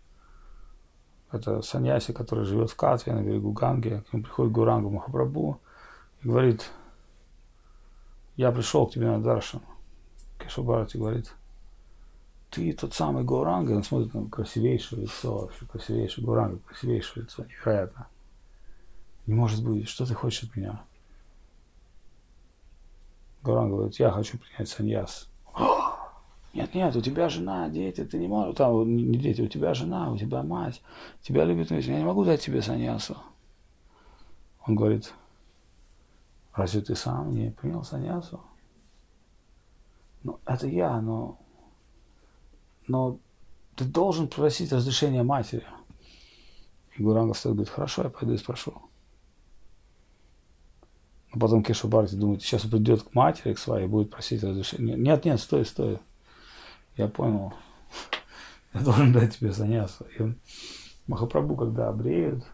это саньяси, который живет в Катве на берегу Ганги. К нему приходит Гауранга Махапрабху и говорит, я пришел к тебе на даршан. Кешава Бхарати говорит, ты тот самый Гауранга. Он смотрит на красивейшее лицо, вообще красивейшее Гауранга, красивейшее лицо, невероятно. Не может быть, что ты хочешь от меня? Гауранга говорит, я хочу принять саньяс. Нет, у тебя жена, дети, ты не можешь, там не дети, у тебя жена, у тебя мать, тебя любит, я не могу дать тебе саньясу. Он говорит, разве ты сам не принял саньясу? Ну, это я, но ты должен просить разрешения матери. И Гауранга встает и говорит, хорошо, я пойду и спрошу. Но потом Кешава Бхарати думает, сейчас он придет к матери, к своей, и будет просить разрешения. Нет, стой. Я понял. Я должен дать тебе саньясу. И Махапрабху, когда бреют,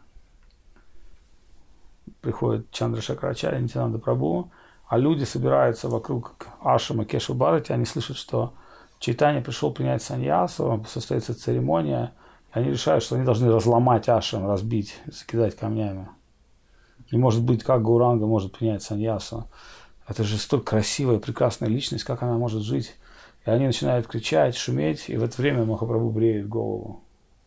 приходит Чандра Шакрачарья, Нитянанда Прабху, а люди собираются вокруг ашрама Кешава Бхарати, они слышат, что Чайтанья пришел принять саньясу, состоится церемония, и они решают, что они должны разломать ашрам, разбить, закидать камнями. Не может быть, как Гауранга может принять саньясу. Это же столь красивая, прекрасная личность, как она может жить. И они начинают кричать, шуметь, и в это время Махапрабху бреет голову.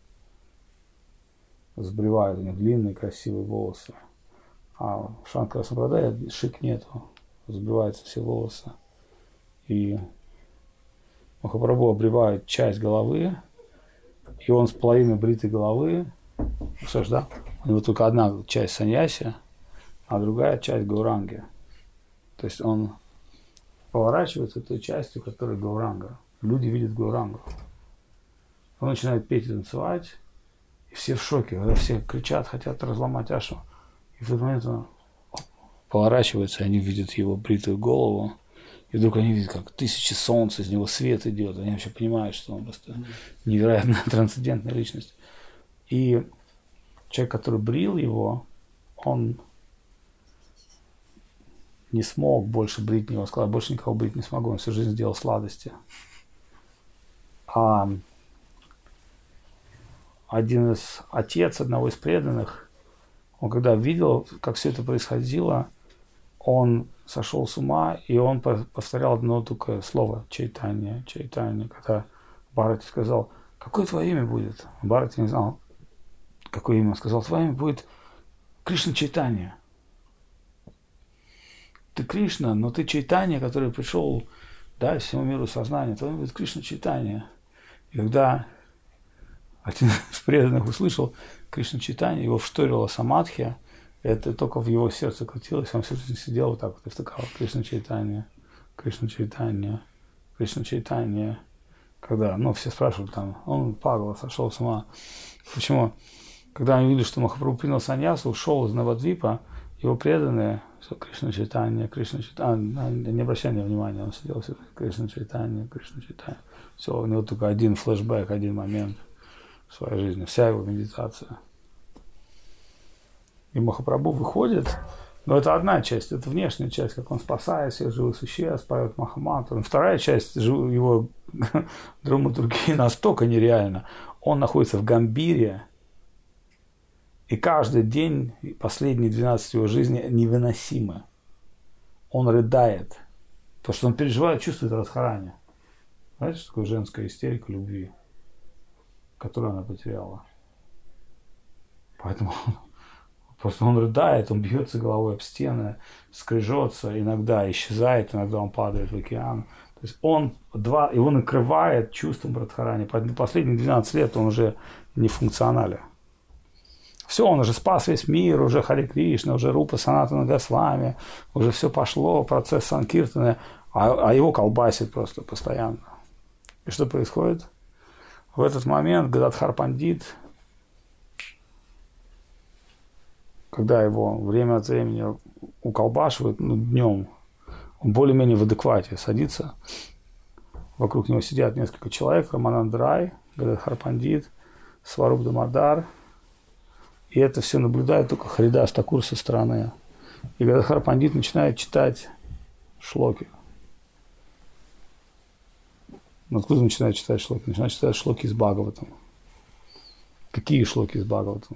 Сбривает у них длинные, красивые волосы. А в Шанкара Сампрадая шик нету. Сбриваются все волосы. И Махапрабху обревает часть головы, и он с половиной бритой головы, слышишь, да? У него только одна часть саньяси, а другая часть гауранги. То есть он поворачивается той частью, которая гауранга. Люди видят гаурангу. Он начинает петь и танцевать, и все в шоке, когда все кричат, хотят разломать ашу. И в этот момент он поворачивается, они видят его бритую голову, и вдруг они видят, как тысячи солнц, из него свет идет. Они вообще понимают, что он просто невероятно трансцендентная личность. И человек, который брил его, он не смог больше брить никого. Он сказал, больше никого брить не смогу. Он всю жизнь делал сладости. А отец одного из преданных, он когда видел, как все это происходило, он сошел с ума, и он повторял одно только слово «Чайтанья, Чайтанья». Когда Бхарати сказал, какое твое имя будет? Бхарати не знал, какое имя. Он сказал, твое имя будет Кришна Чайтанья. Ты Кришна, но ты Чайтанья, который пришел, да, всему миру сознания. Твое имя будет Кришна Чайтанья. И когда один из преданных услышал Кришна Чайтанья, его вшторило самадхи, это только в его сердце крутилось, он всю жизнь сидел вот так вот и втыкал Кришна Чайтанья, Кришна Чайтанья, Кришна Чайтанья. Когда, все спрашивают там, он пагл, сошел с ума. Почему? Когда они увидели, что Махапрабху принял саньясу, ушел из Навадвипа, его преданные, все, Кришна Чайтанья, не обращая внимания, он сидел, все, Кришна Чайтанья, Кришна Чайтанья. Все, у него только один флешбэк, один момент в своей жизни, вся его медитация. И Махапрабху выходит, но это одна часть, это внешняя часть, как он спасает всех живых существ, поет Махамантру. Вторая часть его драматургии настолько нереальна. Он находится в Гамбире, и каждый день, последние 12 его жизни, невыносимы. Он рыдает, потому что он переживает, чувствует Радхарани. Знаете, что такое женская истерика любви, которую она потеряла? Поэтому просто он рыдает, он бьется головой об стены, скрежется, иногда исчезает, иногда он падает в океан. То есть его накрывает чувством Радхарани. Поэтому последние 12 лет он уже не функционален. Все, он уже спас весь мир, уже Харе Кришна, уже Рупа Санатана Госвами, уже все пошло, процесс Санкиртаны, а его колбасит просто постоянно. И что происходит? В этот момент Гададхар Пандит, когда его время от времени уколбашивают, днем, он более-менее в адеквате садится. Вокруг него сидят несколько человек, Рамананда Рай, Гададхар Пандит, Сваруб Дамодар. И это все наблюдает только Харидас Такур со стороны. И Гададхар Пандит начинает читать шлоки. Откуда начинает читать шлоки? Начинает читать шлоки из Бхагаватам. Какие шлоки из Бхагаватам?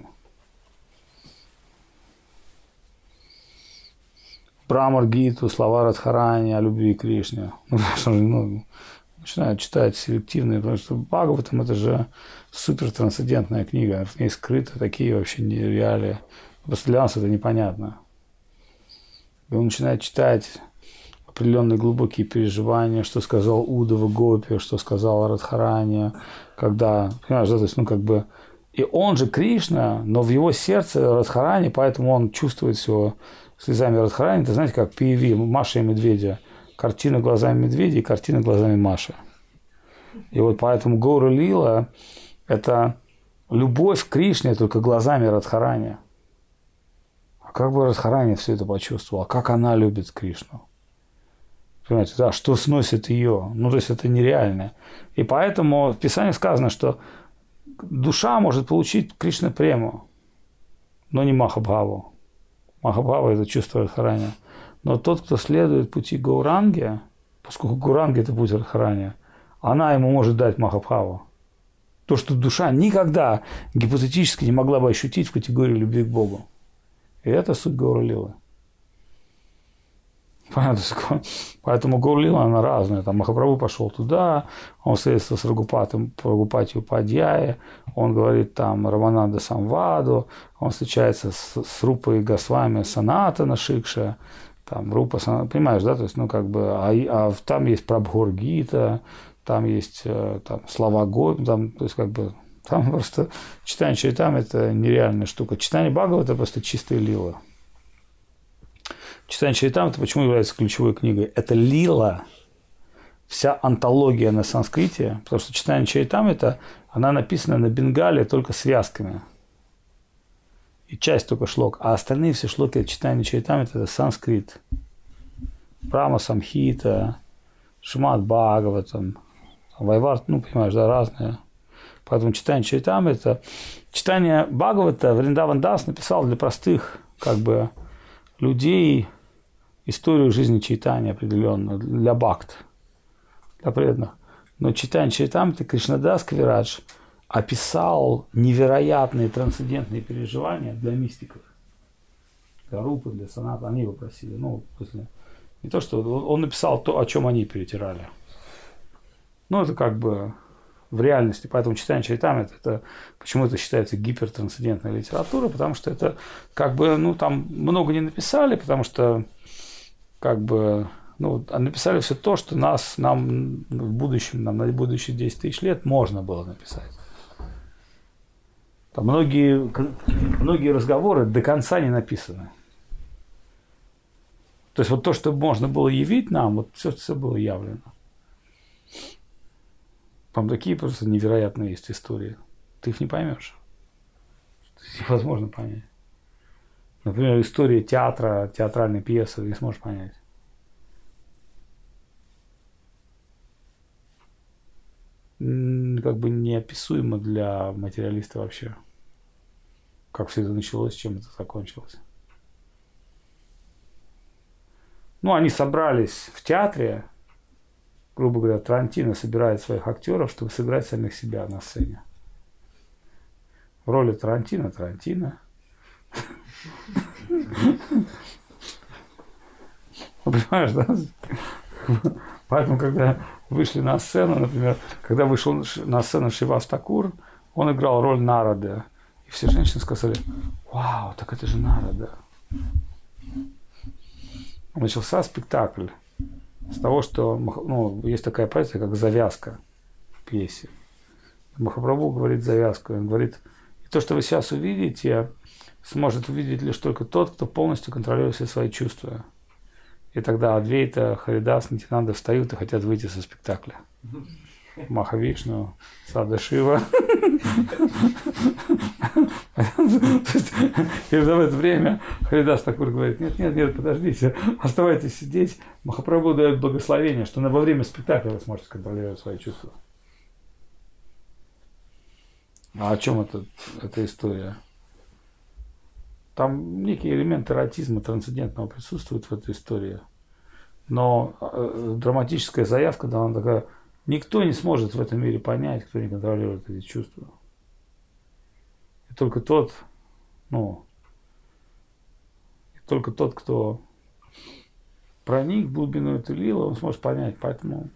Брамар Гиту, слова Радхарани о любви к Кришне. Начинают читать селективные, потому что Бхагаватам это же супер трансцендентная книга. В ней скрыты такие вообще нереалии. Просто для нас это непонятно. И он начинает читать определенные глубокие переживания, что сказал Удава Гопи, что сказал Радхарани, когда, понимаешь, да, то есть, и он же Кришна, но в его сердце Радхарани, поэтому он чувствует все слезами Радхарани. Это, знаете, как PV, Маша и Медведя. Картина глазами медведя и картина глазами Маши. И вот поэтому Гаура Лила – это любовь к Кришне только глазами Радхарани. А как бы Радхарани все это почувствовала? Как она любит Кришну? Понимаете, да, что сносит ее? То есть это нереально. И поэтому в Писании сказано, что душа может получить Кришна прему, но не Махабхаву. Махабхава – это чувство Радхарани. Но тот, кто следует пути Гауранги, поскольку Гауранги – это путь Радхарани, она ему может дать Махабхаву. То, что душа никогда гипотетически не могла бы ощутить в категории любви к Богу. И это суть Гаура Лилы. Понятно? Поэтому Гаура Лила, она разная. Там Махапрабху пошел туда, он встретился с Рагупати Упадьяи, он говорит там Рамананда Самваду, он встречается с Рупой Госвами Санатана Шикша, там Рупа Санатана, понимаешь, да? То есть, там есть Прабхур Гита, там есть там, слова Гопи, там, то есть, там просто читание Чайтамрити это нереальная штука. Читание Бхагавата это просто чистая лила. Читание Чайтамрити почему является ключевой книгой? Это лила, вся антология на санскрите, потому что читание Чайтамрити, она написана на бенгале только связками. И часть только шлок. А остальные все шлоки читания Чайтамрити это санскрит. Брахма Самхита, Шримад Бхагаватам, Вайварт, понимаешь, да, разные. Поэтому читание Чайтамрити, читание Бхагавата Вриндаван Дас написал для простых, людей, историю жизни Чайтаньи определенно для бхакт, для преданных. Но Чайтанья Чаритамрита Кришнадас Кавирадж описал невероятные трансцендентные переживания для мистиков. Для Рупы, для Саната. Они его просили. Ну, не то, что он написал то, о чем они перетирали. Ну, это как бы в реальности. Поэтому Чайтанья Чаритамрита это почему-то считается гипертрансцендентной литературой, потому что это как бы, ну, там много не написали, потому что как бы, ну, написали все то, что нам в будущем, нам на будущие 10 тысяч лет можно было написать. Там многие разговоры до конца не написаны. То есть вот то, что можно было явить нам, вот все было явлено. Там такие просто невероятные есть истории. Ты их не поймешь. Их невозможно понять. Например, история театра, театральной пьесы, ты не сможешь понять. Как бы неописуемо для материалиста вообще. Как все это началось, чем это закончилось. Ну, они собрались в театре, грубо говоря, Тарантино собирает своих актеров, чтобы сыграть самих себя на сцене. В роли Тарантино. Понимаешь, да? Поэтому, когда вышли на сцену, например, когда вышел на сцену Шривас Такур, он играл роль Нарады. И все женщины сказали: вау, так это же Нарада. Начался спектакль с того, что, ну, есть такая позиция, как завязка в пьесе. Махапрабху говорит завязку. Он говорит: и то, что вы сейчас увидите, сможет увидеть лишь только тот, кто полностью контролирует все свои чувства. И тогда Адвейта, Харидас, Нитянанда встают и хотят выйти со спектакля. Махавишну, Сада Шива. И в это время Харидас Такур говорит: нет, подождите, оставайтесь сидеть. Махапрабху дает благословение, что во время спектакля вы сможете контролировать свои чувства. А о чем эта история? Там некий элемент эротизма трансцендентного присутствует в этой истории. Но драматическая заявка дана такая: никто не сможет в этом мире понять, кто не контролирует эти чувства. И только тот, кто проник в глубину этой лилы, он сможет понять. Поэтому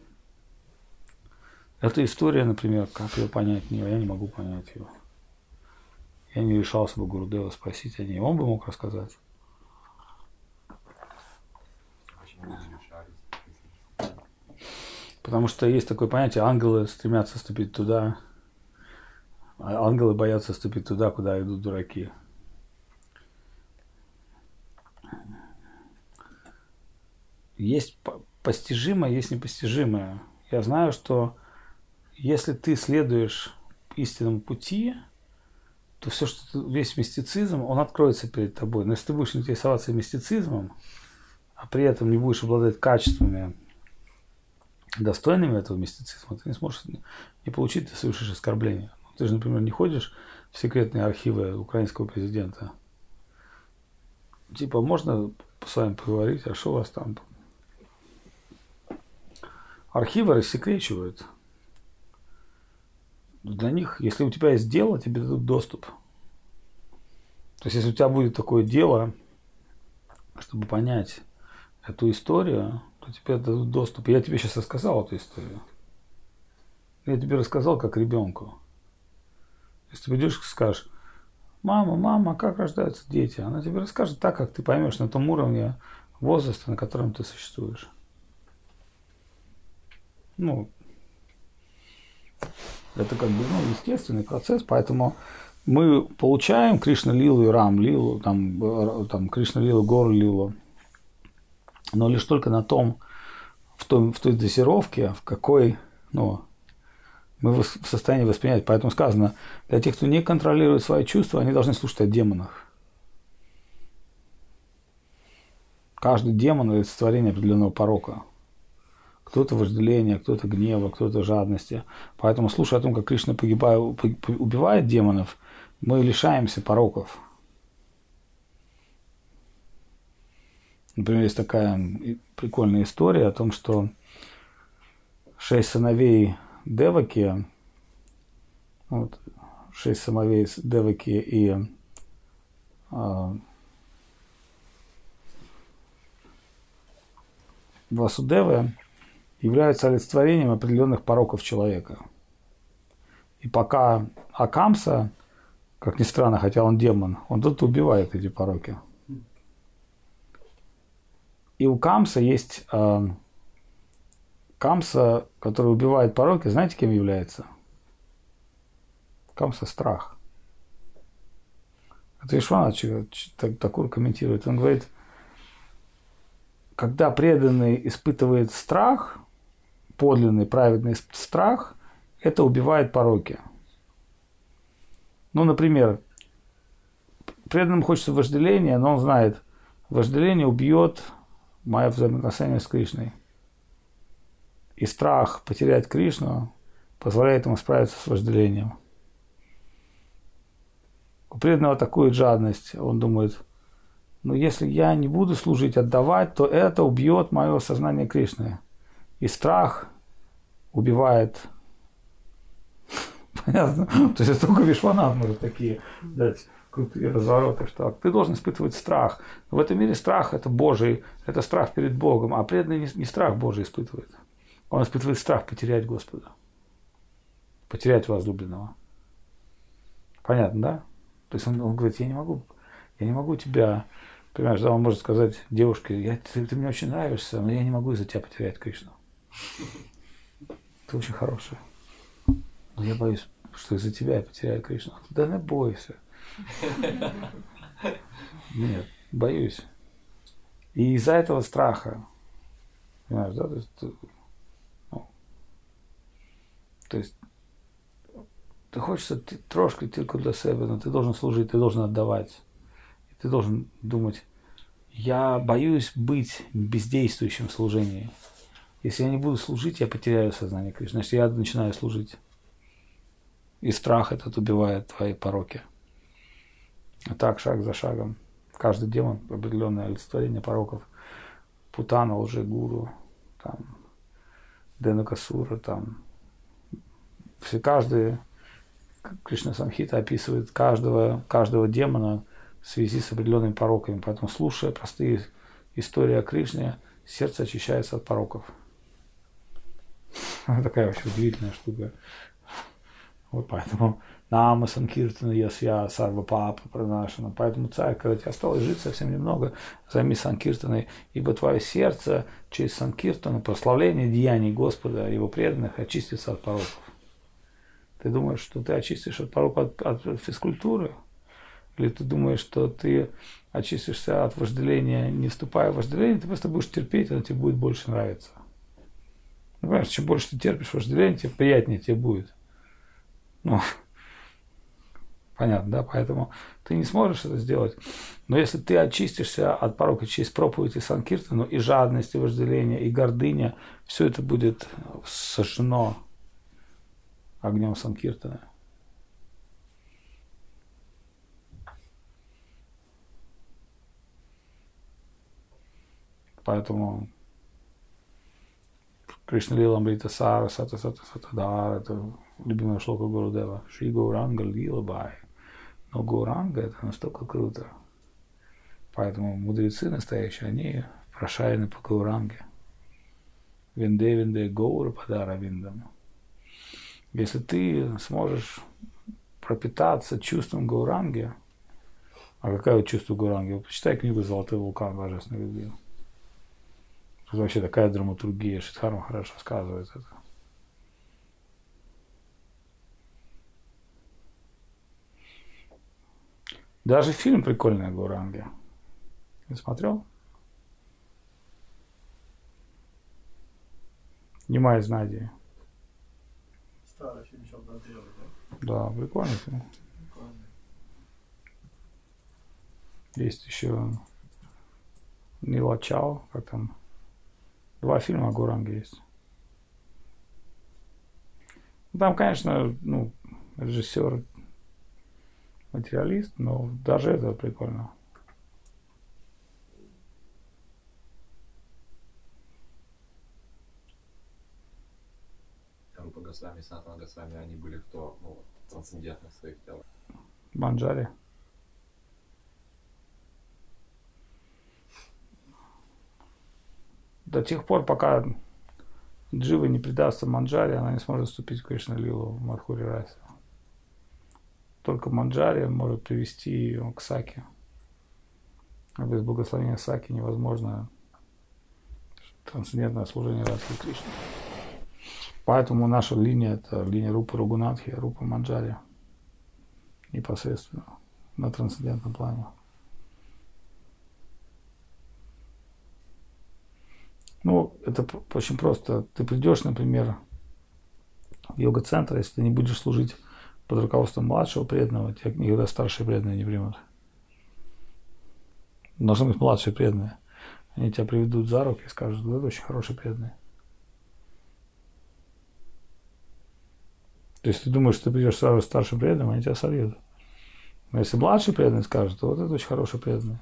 эта история, например, как ее понять, я не могу понять ее. Я не решался бы Гурудева спросить о ней. Он бы мог рассказать. Потому что есть такое понятие: ангелы стремятся ступить туда, а ангелы боятся ступить туда, куда идут дураки. Есть постижимое, есть непостижимое. Я знаю, что если ты следуешь истинному пути, то все, что весь мистицизм, он откроется перед тобой. Но если ты будешь интересоваться мистицизмом, а при этом не будешь обладать качествами, достойными этого мистицизма, ты не сможешь не получить, ты совершишь оскорбление. Ты же, например, не ходишь в секретные архивы украинского президента. Типа, можно с вами поговорить, а что у вас там? Архивы рассекречивают. Для них, если у тебя есть дело, тебе дадут доступ. То есть, если у тебя будет такое дело, чтобы понять эту историю, то тебе дадут доступ. Я тебе сейчас рассказал эту историю. Я тебе рассказал как ребенку. Если ты придешь и скажешь: мама, как рождаются дети? Она тебе расскажет так, как ты поймешь на том уровне возраста, на котором ты существуешь. Это как бы естественный процесс, поэтому мы получаем Кришна-лилу и Рам-лилу, там Кришна-лилу, Гор-лилу, но лишь только в той дозировке, в какой мы в состоянии воспринять. Поэтому сказано: для тех, кто не контролирует свои чувства, они должны слушать о демонах. Каждый демон – это олицетворение определенного порока. Кто-то вожделения, кто-то гнева, кто-то жадности. Поэтому, слушая о том, как Кришна убивает демонов, мы лишаемся пороков. Например, есть такая прикольная история о том, что 6 сыновей Деваки, вот, 6 сыновей Деваки и Васудевы являются олицетворением определенных пороков человека. И пока Акамса, как ни странно, хотя он демон, он тут убивает эти пороки. И у Камса есть Камса, который убивает пороки, знаете, кем является? Камса – страх. Это Вишванат Такур комментирует. Он говорит, когда преданный испытывает страх, подлинный, праведный страх, это убивает пороки. Ну, например, преданным хочется вожделения, но он знает, вожделение убьет мое взаимоотношение с Кришной. И страх потерять Кришну позволяет ему справиться с вожделением. У преданного атакует жадность. Он думает, ну если я не буду служить, отдавать, то это убьет мое сознание Кришны. И страх убивает. Понятно? То есть только Вишванат может такие дать крутые развороты, что ты должен испытывать страх. В этом мире страх – это Божий, это страх перед Богом, а преданный не страх Божий испытывает. Он испытывает страх потерять Господа, потерять возлюбленного. Понятно, да? То есть он говорит, я не могу тебя, понимаешь, да, он может сказать девушке, ты мне очень нравишься, но я не могу из-за тебя потерять Кришну. Ты очень хорошая. Но я боюсь, что из-за тебя я потеряю Кришну. Да не бойся. Нет, боюсь. И из-за этого страха, понимаешь, да, то есть ты хочешь трошки тільки для себе, но ты должен служить, ты должен отдавать. И ты должен думать, я боюсь быть бездействующим в служении. Если я не буду служить, я потеряю сознание Кришны. Значит, я начинаю служить. И страх этот убивает твои пороки. А так, шаг за шагом. Каждый демон определенное олицетворение пороков. Путана, лжегуру, там, Денукасура, там. Каждый, Кришна Самхита описывает каждого демона в связи с определенными пороками. Поэтому, слушая простые истории о Кришне, сердце очищается от пороков. Такая вообще удивительная штука. Вот поэтому Нама Санкиртана Ясья Сарва Папа Пранашана. Поэтому, царь, когда тебе осталось жить совсем немного, займись Санкиртаной, ибо твое сердце через Санкиртану, прославление деяний Господа, его преданных, очистится от пороков. Ты думаешь, что ты очистишь от пороков от физкультуры? Или ты думаешь, что ты очистишься от вожделения, не вступая в вожделение, ты просто будешь терпеть, оно тебе будет больше нравиться. Ну, понимаешь, чем больше ты терпишь вожделение, тем приятнее тебе будет. Ну, понятно, да? Поэтому ты не сможешь это сделать. Но если ты очистишься от порока через проповедь и Санкиртану, и жадность, и вожделение, и гордыня, все это будет сожжено огнем Санкиртана. Поэтому Кришна Лила Амрита Сара Сата Сата Сатадара, это любимая шлока Гурудева. Шри Гауранга Лила Бай. Но Гауранга это настолько круто. Поэтому мудрецы настоящие, они прошарены по Гауранге. Винде Винде Гаура Падара Виндам. Если ты сможешь пропитаться чувством Гауранги, а какое вот чувство Гауранги? Почитай книгу «Золотой вулкан божественной любви». Это вообще такая драматургия, Шидхарма хорошо рассказывает это. Даже фильм прикольный о Гауранге. Ты смотрел? Нимай из Надии. Старый фильм еще смотрел, да? Да, прикольный фильм. Прикольный. Есть еще Нила Чао, как там. 2 фильма о Гауранге есть. Там, конечно, режиссер материалист, но даже это прикольно. Госвами, Санатана Госвами, они были кто? Ну, трансцендентных своих телах. Манджари. До тех пор, пока Джива не предастся Манджари, она не сможет вступить в Кришна-лилу в Мадхури Расе. Только Манджари может привести ее к Саке. А без благословения Саки невозможно трансцендентное служение Радхи Кришне. Поэтому наша линия – это линия Рупы Рагунатхи, Рупы Манджари. Непосредственно на трансцендентном плане. Ну, это очень просто. Ты придешь, например, в йога-центр, если ты не будешь служить под руководством младшего преданного, тебя никогда старшие преданные не примут. Должны быть младшие преданные. Они тебя приведут за руки и скажут: это очень хороший преданный. То есть ты думаешь, что ты придешь сразу с старшим преданным, они тебя сольют. Но если младший преданный скажет, то вот это очень хороший преданный.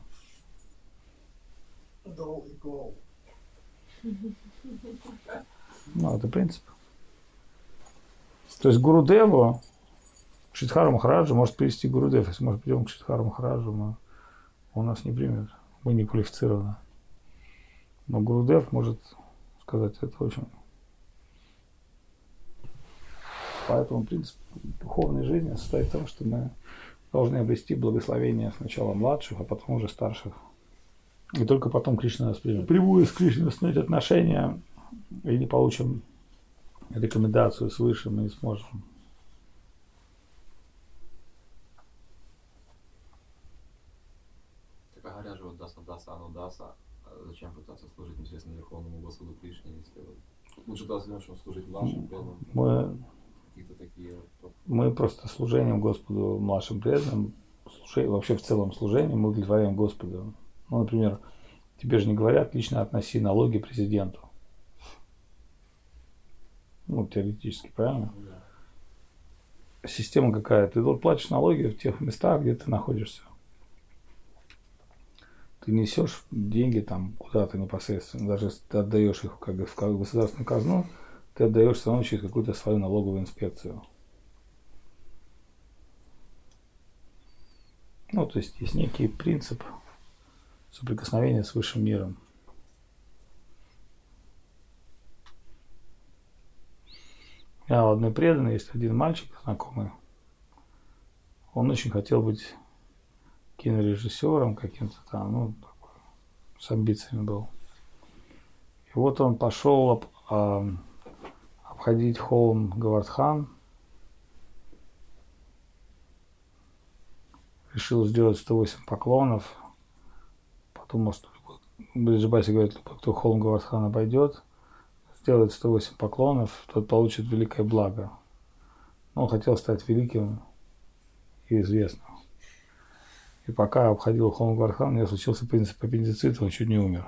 Ну, это принцип. То есть Гурудеву, Шридхару Махараджу может привести Гурудев. Если мы придем к Шридхару Махараджу, он нас не примет. Мы не квалифицированы. Но Гурудев может сказать это очень. Поэтому принцип духовной жизни состоит в том, что мы должны обрести благословение сначала младших, а потом уже старших. И только потом Кришна нас примет. Прямую с Кришной установить отношения и не получим рекомендацию свыше, мы не сможем. Так а говорят же, вот даса, анудаса, зачем пытаться служить непосредственно Верховному Господу Кришне, если вот лучше тогда служить младшим преданным? Мы просто служением Господу младшим преданным, вообще в целом служением мы удовлетворяем Господу. Ну, например, тебе же не говорят: лично относи налоги президенту. Ну, теоретически, правильно? Система какая? Ты платишь налоги в тех местах, где ты находишься. Ты несешь деньги там куда-то непосредственно, даже если ты отдаешь их как в государственную казну, ты отдаешь все равно через какую-то свою налоговую инспекцию. Ну, то есть есть некий принцип соприкосновения с высшим миром. Я у одной преданной есть один мальчик знакомый. Он очень хотел быть кинорежиссером каким-то там, ну, такой, с амбициями был. И вот он пошел обходить холм Говардхан. Решил сделать 108 поклонов. Подумал, что Бриджбаси говорит: любой, кто холм Говардхан обойдет, сделает 108 поклонов, тот получит великое благо. Но он хотел стать великим и известным. И пока обходил холм Говардхан, у него случился принцип аппендицита, он чуть не умер.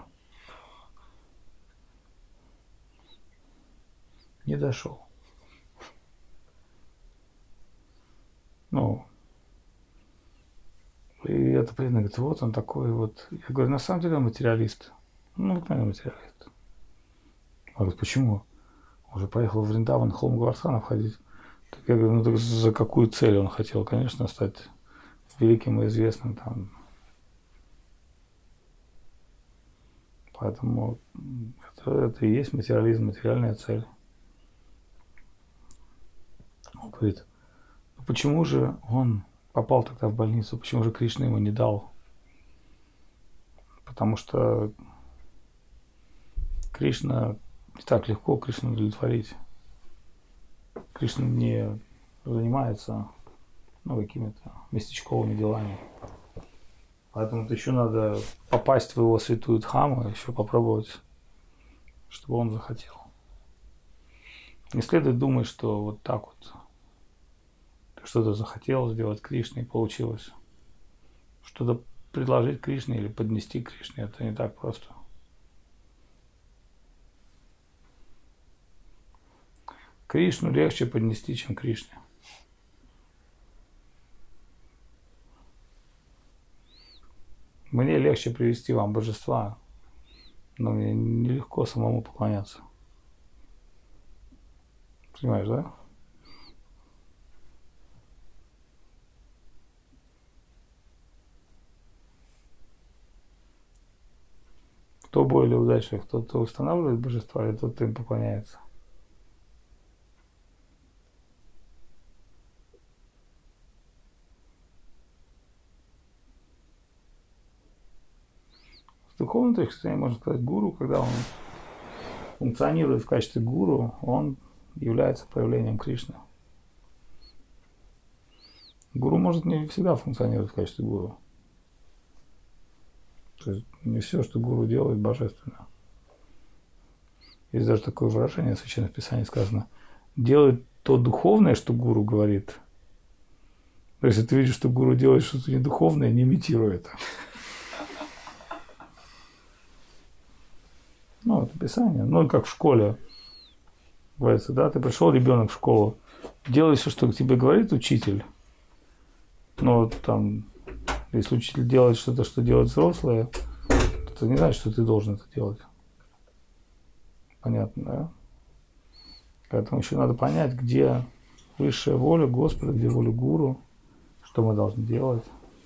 Не дошел. Ну, и это преданный говорит: вот он такой вот. Я говорю: на самом деле он материалист. Ну, обыкновенный материалист. Он говорит: почему? Он уже поехал в Вриндаван холм Говардхан обходить. Так я говорю: ну так за какую цель он хотел? Конечно, стать великим и известным там. Поэтому это и есть материализм, материальная цель. Он говорит: ну почему же он попал тогда в больницу, почему же Кришна ему не дал? Потому что Кришна не так легко Кришну удовлетворить. Кришна не занимается какими-то местечковыми делами. Поэтому еще надо попасть в его святую Дхаму, еще попробовать, чтобы он захотел. Не следует думать, что вот так вот ты что-то захотел сделать Кришне и получилось. Что-то предложить Кришне или поднести Кришне — это не так просто. Кришну легче поднести, чем Кришне. Мне легче привести вам божества, но мне нелегко самому поклоняться. Понимаешь, да? Кто более удачлив, тот, кто устанавливает божества, или тот, кто им поклоняется. С духовной точки зрения можно сказать, гуру, когда он функционирует в качестве гуру, он является проявлением Кришны. Гуру может не всегда функционировать в качестве гуру. То есть не все, что гуру делает, божественно. Есть даже такое выражение в Священном Писании сказано: делает то духовное, что гуру говорит. То есть, если ты видишь, что гуру делает что-то недуховное, не имитируй это. Ну, это Писание. Ну, как в школе. Говорится, да, ты пришел, ребенок в школу, делай все, что тебе говорит учитель. Но там, если учитель делает что-то, что делают взрослые, то это не значит, что ты должен это делать. Понятно, да? Поэтому еще надо понять, где высшая воля Господа, где воля гуру, что мы должны делать.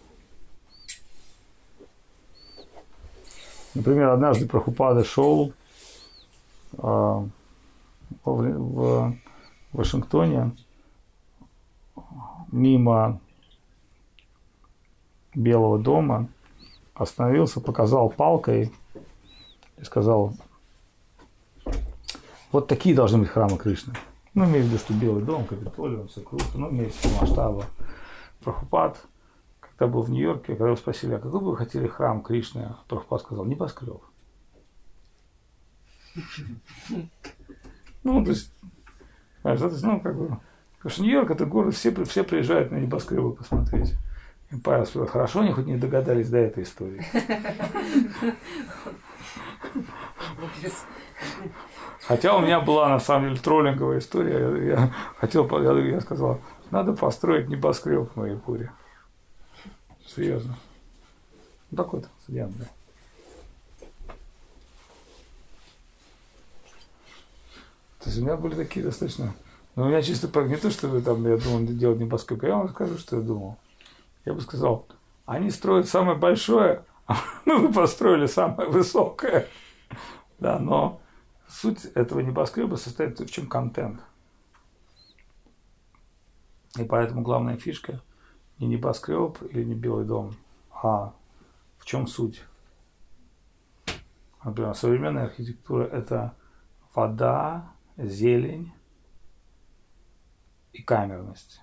Например, однажды Прабхупада шел в Вашингтоне мимо Белого дома, остановился, показал палкой и сказал: вот такие должны быть храмы Кришны. Ну, имею в виду, что Белый дом, Капитолий, он все круто, ну, имеется масштаба. Прабхупад, когда был в Нью-Йорке, когда его спросили, а какой бы вы хотели храм Кришны, Прабхупад сказал: небоскреб. Ну, то есть, ну, как бы, потому что Нью-Йорк — это город, все приезжают на небоскребы посмотреть. И Павел сказал: хорошо, они хоть не догадались до этой истории. Хотя у меня была, на самом деле, троллинговая история. Я сказал: надо построить небоскреб в Майяпуре. Серьезно. Ну, такой-то инцидент, да. То есть у меня были такие достаточно... Но у меня чисто не то, что там, я думал делать небоскреб, я вам расскажу, что я думал. Я бы сказал: они строят самое большое, а мы построили самое высокое. Да, но суть этого небоскреба состоит в чем контент. И поэтому главная фишка не небоскреб или не Белый дом, а в чем суть. Например, современная архитектура — это вода, зелень и камерность.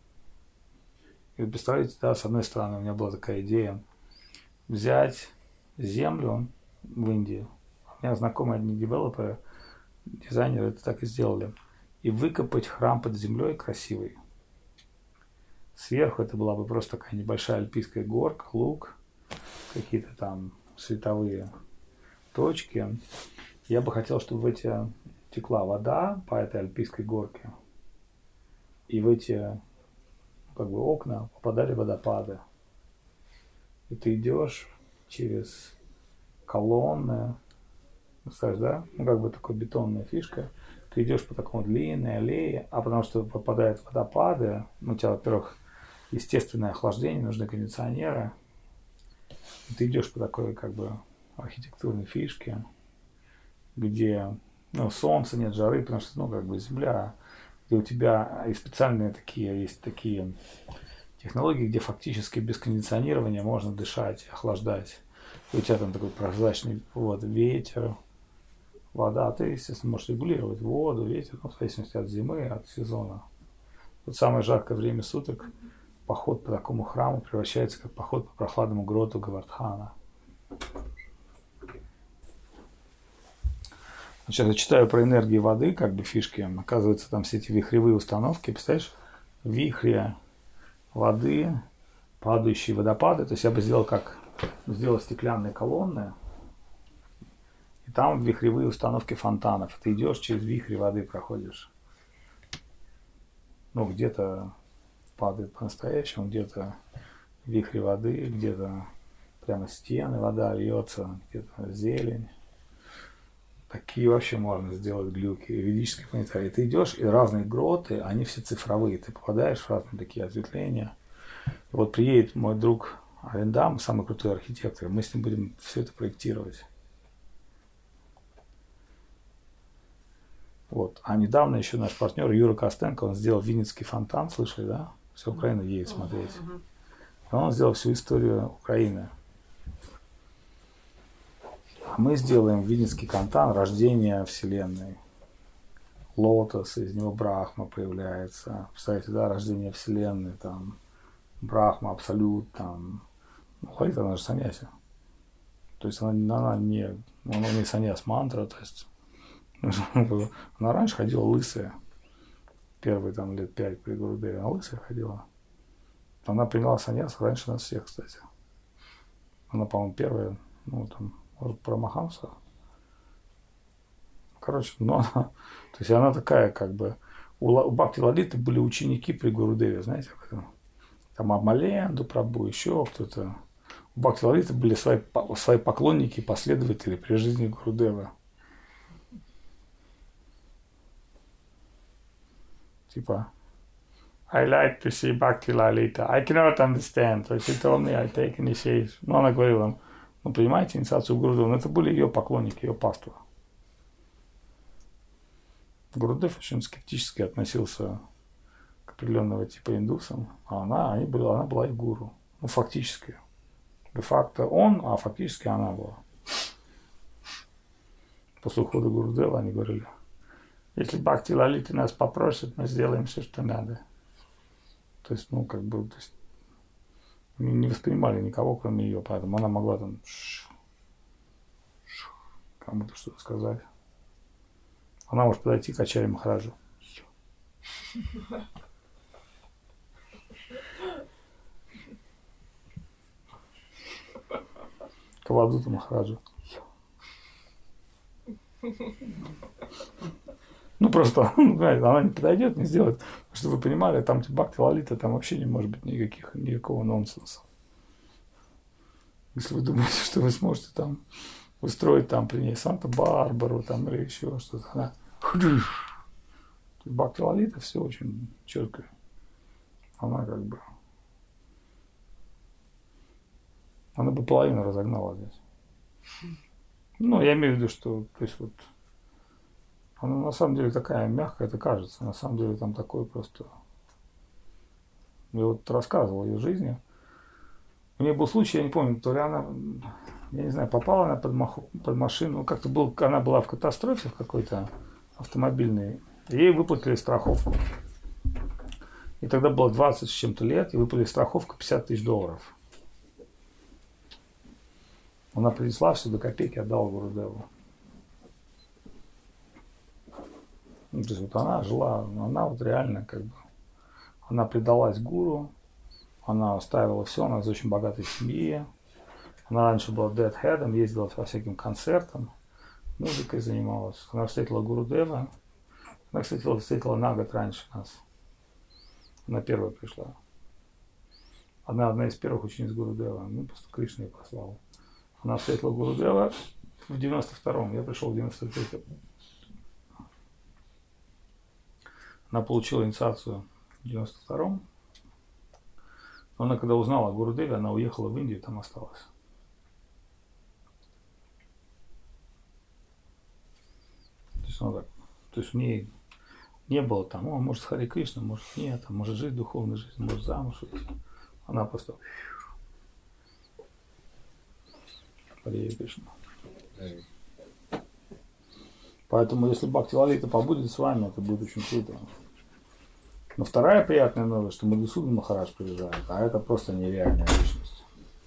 И вы представляете, да, с одной стороны, у меня была такая идея взять землю в Индии. У меня знакомые одни девелоперы, дизайнеры это так и сделали. И выкопать храм под землей красивый. Сверху это была бы просто такая небольшая альпийская горка, луг, какие-то там световые точки. Я бы хотел, чтобы в эти текла вода по этой альпийской горке. И в эти как бы окна попадали водопады. И ты идешь через колонны, знаешь, да? Ну, как бы такая бетонная фишка. Ты идешь по такому длинной аллее, а потому что попадают водопады, ну, у тебя, во-первых, естественное охлаждение, нужны кондиционеры. И ты идешь по такой, как бы, архитектурной фишке, где, ну, солнца нет, жары, потому что, ну, как бы земля, где у тебя и специальные такие, есть такие технологии, где фактически без кондиционирования можно дышать, охлаждать. И у тебя там такой прозрачный вот, ветер, вода. Ты, естественно, можешь регулировать воду, ветер, ну, в зависимости от зимы, от сезона. Вот самое жаркое время суток поход по такому храму превращается как поход по прохладному гроту Гавардхана. Сейчас я читаю про энергии воды, как бы фишки. Оказывается, там все эти вихревые установки, представляешь, вихри воды, падающие водопады. То есть я бы сделал стеклянные колонны, и там вихревые установки фонтанов. Ты идешь через вихри воды, проходишь. Ну, где-то падает по-настоящему, где-то вихри воды, где-то прямо стены, вода льется, где-то зелень. Такие вообще можно сделать глюки. Ведические планетарии. Ты идешь, и разные гроты, они все цифровые. Ты попадаешь в разные такие ответвления. И вот приедет мой друг Арендам, самый крутой архитектор. Мы с ним будем все это проектировать. Вот. А недавно еще наш партнер Юра Костенко, он сделал Винницкий фонтан, слышали, да? Вся Украина едет смотреть. И он сделал всю историю Украины. А мы сделаем Винницкий фонтан, рождение Вселенной. Лотос, из него Брахма появляется. Представляете, да, рождение Вселенной, там, Брахма, Абсолют, там. Ну, Лалита, она же саньяси. То есть она не саньяс мантра, то есть она раньше ходила лысая. Первые там лет 5 при Гурудеве она лысая ходила. Она приняла саньяс раньше нас всех, кстати. Она, по-моему, первая, ну, там, может, Парамахамса. Короче, ну, она, то есть она такая, как бы, у Бхакти Лалиты были ученики при Гурудеве, знаете, об этом? Там Амаленду Прабху, еще кто-то. У Бхакти Лалиты были свои поклонники, последователи при жизни Гурудева. Типа, I like to see Bhakti Lalita. I cannot understand. So she told me I take initiation. Ну, она говорила, ну, понимаете, инициацию Гурудева. Но это были ее поклонники, ее паства. Гурудев очень скептически относился к определенного типа индусам. А она была их гуру. Ну, фактически. Де-факто он, а фактически она была. После ухода Гурудева они говорили, если Бхакти Лалита нас попросит, мы сделаем все, что надо. То есть, ну, как бы, то есть, не воспринимали никого, кроме ее, поэтому она могла там кому-то что-то сказать. Она может подойти к Ачарье Махараджу. К Авадуту Махараджу. Ну, просто, знаете, она не подойдет, не сделает. Чтобы вы понимали, там Бхакти Лалита, там вообще не может быть никакого нонсенса. Если вы думаете, что вы сможете там устроить там при ней Санта-Барбару там или еще что-то, она... Бхакти Лалита все очень четко. Она как бы... Она бы половину разогнала здесь. Ну, я имею в виду, что, то есть вот... Она на самом деле такая мягкая, это кажется. На самом деле там такое просто... Я вот рассказывал о ее жизни. У нее был случай, я не помню, то ли она, я не знаю, попала она под машину. Как-то она была в катастрофе в какой-то автомобильной. И ей выплатили страховку. И тогда было 20 с чем-то лет, и выплатили страховку $50 000. Она принесла все до копейки, отдала Гурудеву. Ну, то есть вот она жила, она вот реально как бы, она предалась гуру, она оставила все, она из очень богатой семьи, она раньше была дэдхедом, ездила по всяким концертам, музыкой занималась, она встретила Гурудева, она, кстати, встретила на год раньше нас, она первая пришла, одна из первых учениц Гурудева, ну просто Кришна ее послал, она встретила Гурудева в 92-м, я пришел в 93-м. Она получила инициацию в 92-м. Она, когда узнала о Гурудеве, она уехала в Индию, там осталась. То есть, она так, то есть у нее не было там, может, Хари Кришна, может, нет, может жить духовной жизнью, может замуж выйти. Она просто... Хари Кришна. Поэтому, если Бхакти Лалита побудет с вами, это будет очень круто. Но вторая приятная новость, что Мадхусудан Махарадж приезжает, а это просто нереальная личность.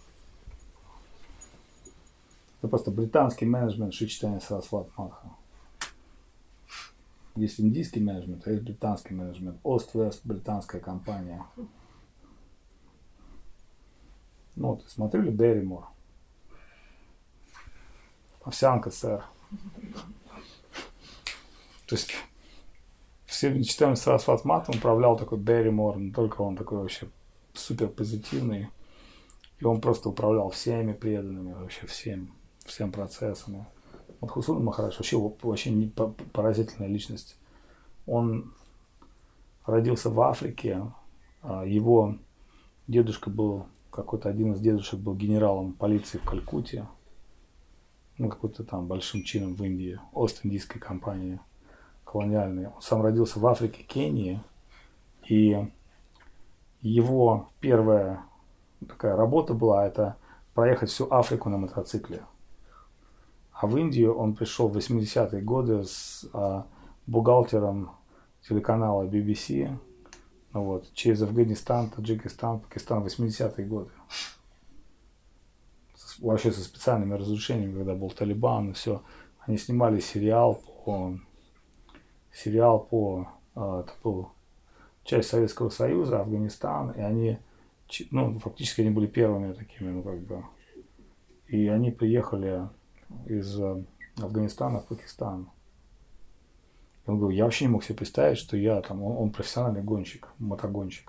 Это просто британский менеджмент Шри Чайтанья Сарасвати Матха. Есть индийский менеджмент, а есть британский менеджмент. Ост-Вест, британская компания. Ну вот, смотрели Берримор? Овсянка, сэр. То есть все мечтами Сарасвати Матхом управлял такой Берримор, не только он такой вообще супер позитивный. И он просто управлял всеми преданными, вообще всем процессами. Мадхусудана Махарадж вообще поразительная личность. Он родился в Африке, его дедушка был, какой-то один из дедушек был генералом полиции в Калькутте, ну, какой-то там большим чином в Индии, Ост-Индийской компании колониальной. Он сам родился в Африке, Кении, и его первая такая работа была, это проехать всю Африку на мотоцикле. А в Индию он пришел в 80-е годы с бухгалтером телеканала BBC, вот, через Афганистан, Таджикистан, Пакистан, 80-е годы. Вообще со специальными разрушениями, когда был Талибан и все. Они снимали сериал по это был часть Советского Союза, Афганистан, и они, ну, фактически они были первыми такими, ну, как бы, и они приехали из Афганистана в Пакистан. И он говорил, я вообще не мог себе представить, что я там, он профессиональный гонщик, мотогонщик.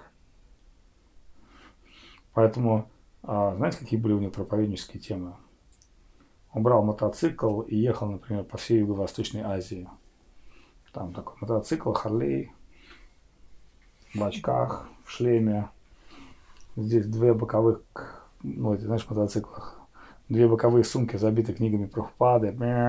Поэтому, знаете, какие были у него проповеднические темы? Он брал мотоцикл и ехал, например, по всей Юго-Восточной Азии. Там такой мотоцикл, Харлей, в очках, в шлеме. Здесь две боковых, ну, это, знаешь, в мотоциклах, две боковые сумки забиты книгами Прабхупады.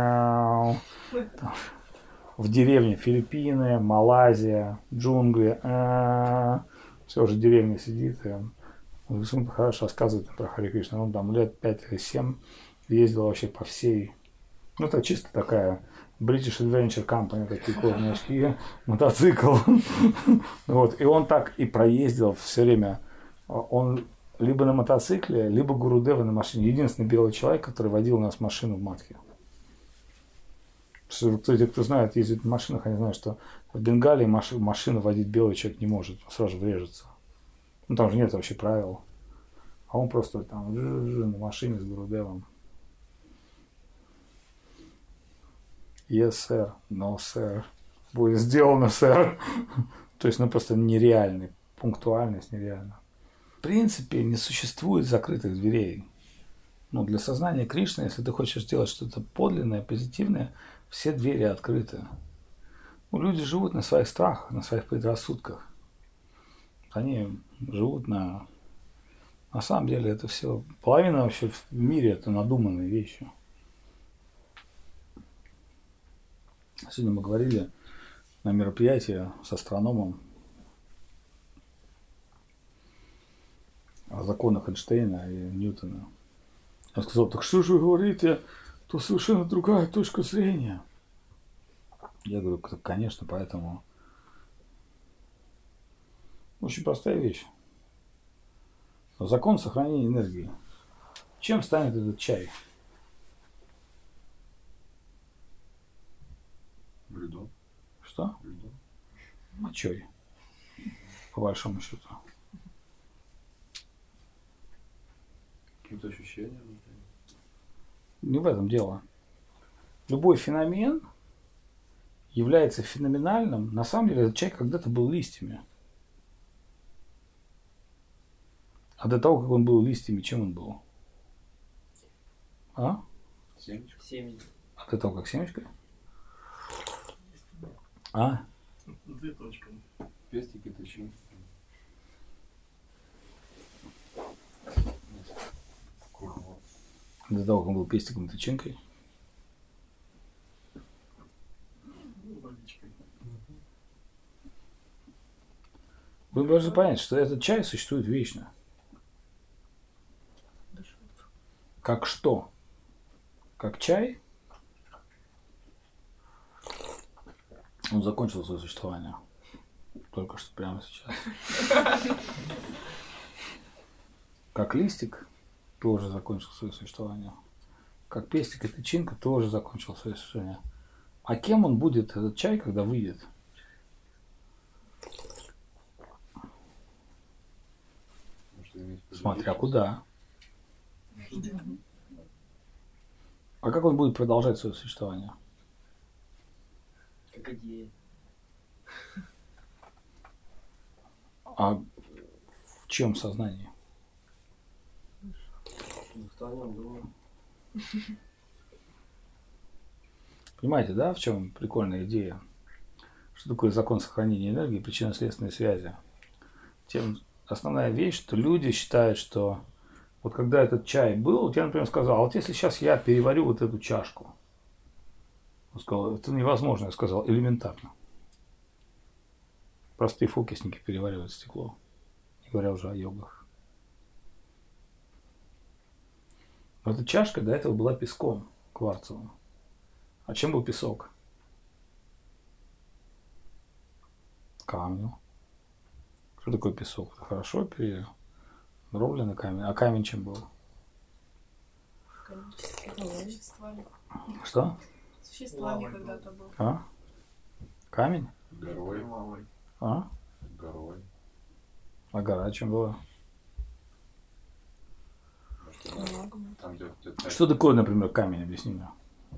В деревне Филиппины, Малайзия, джунгли. Все уже деревня сидит. И он хорошо рассказывает про Харе Кришну. Он там лет 5 или 7 ездил вообще по всей. Ну, это чисто такая British Adventure Company, такие кожаные очки, мотоцикл. Вот. И он так и проездил все время. Он либо на мотоцикле, либо Гурудева на машине. Единственный белый человек, который водил у нас машину в Матхе. Те, кто знает, ездит в машинах, они знают, что в Бенгалии машину водить белый человек не может, он сразу врежется. Ну, там же нет вообще правил. А он просто там на машине с Гурудевом. Yes, sir. No, sir. Будет сделано, сэр. То есть, ну, просто нереальный. Пунктуальность нереальна. В принципе, не существует закрытых дверей. Ну, для сознания Кришны, если ты хочешь сделать что-то подлинное, позитивное, все двери открыты. Ну, люди живут на своих страхах, на своих предрассудках. Они живут на самом деле это все, половина вообще в мире это надуманные вещи. Сегодня мы говорили на мероприятии с астрономом о законах Эйнштейна и Ньютона. Он сказал, так что же вы говорите, то совершенно другая точка зрения. Я говорю, конечно, поэтому очень простая вещь. Закон сохранения энергии. Чем станет этот чай? Льдом. Что? Льдом. Мочой. По большому счету. Какие-то ощущения. Не в этом дело. Любой феномен является феноменальным. На самом деле этот чай когда-то был листьями. А до того, как он был листьями, чем он был? А? Семечко. А до того, как семечка? А? Две точки. Пестики, тычинки. До того, как он был пестиком и тычинкой? Водичкой. Вы должны понять, что этот чай существует вечно. Как что? Как чай? Он закончил свое существование. Только что прямо сейчас. Как листик тоже закончил свое существование. Как пестик и тычинка тоже закончил свое существование. А кем он будет, этот чай, когда выйдет? Смотря куда. А как он будет продолжать свое существование? Как идея. А в чем сознание? В твоем доме. Понимаете, да, в чем прикольная идея? Что такое закон сохранения энергии, причинно-следственной связи? Тем основная вещь, что люди считают, что вот когда этот чай был, вот я, например, сказал, а вот если сейчас я переварю вот эту чашку, он сказал, это невозможно, я сказал, элементарно. Простые фокусники переваривают стекло, не говоря уже о йогах. Но эта чашка до этого была песком кварцевым. А чем был песок? Камнем. Что такое песок? Это хорошо передробленный камень. А камень чем был? Существами. Что? Существами когда-то был. А? Камень? Горой. Лавой. А? Горой. А гора чем была? Там, где Что такое, например, камень? Объясни мне.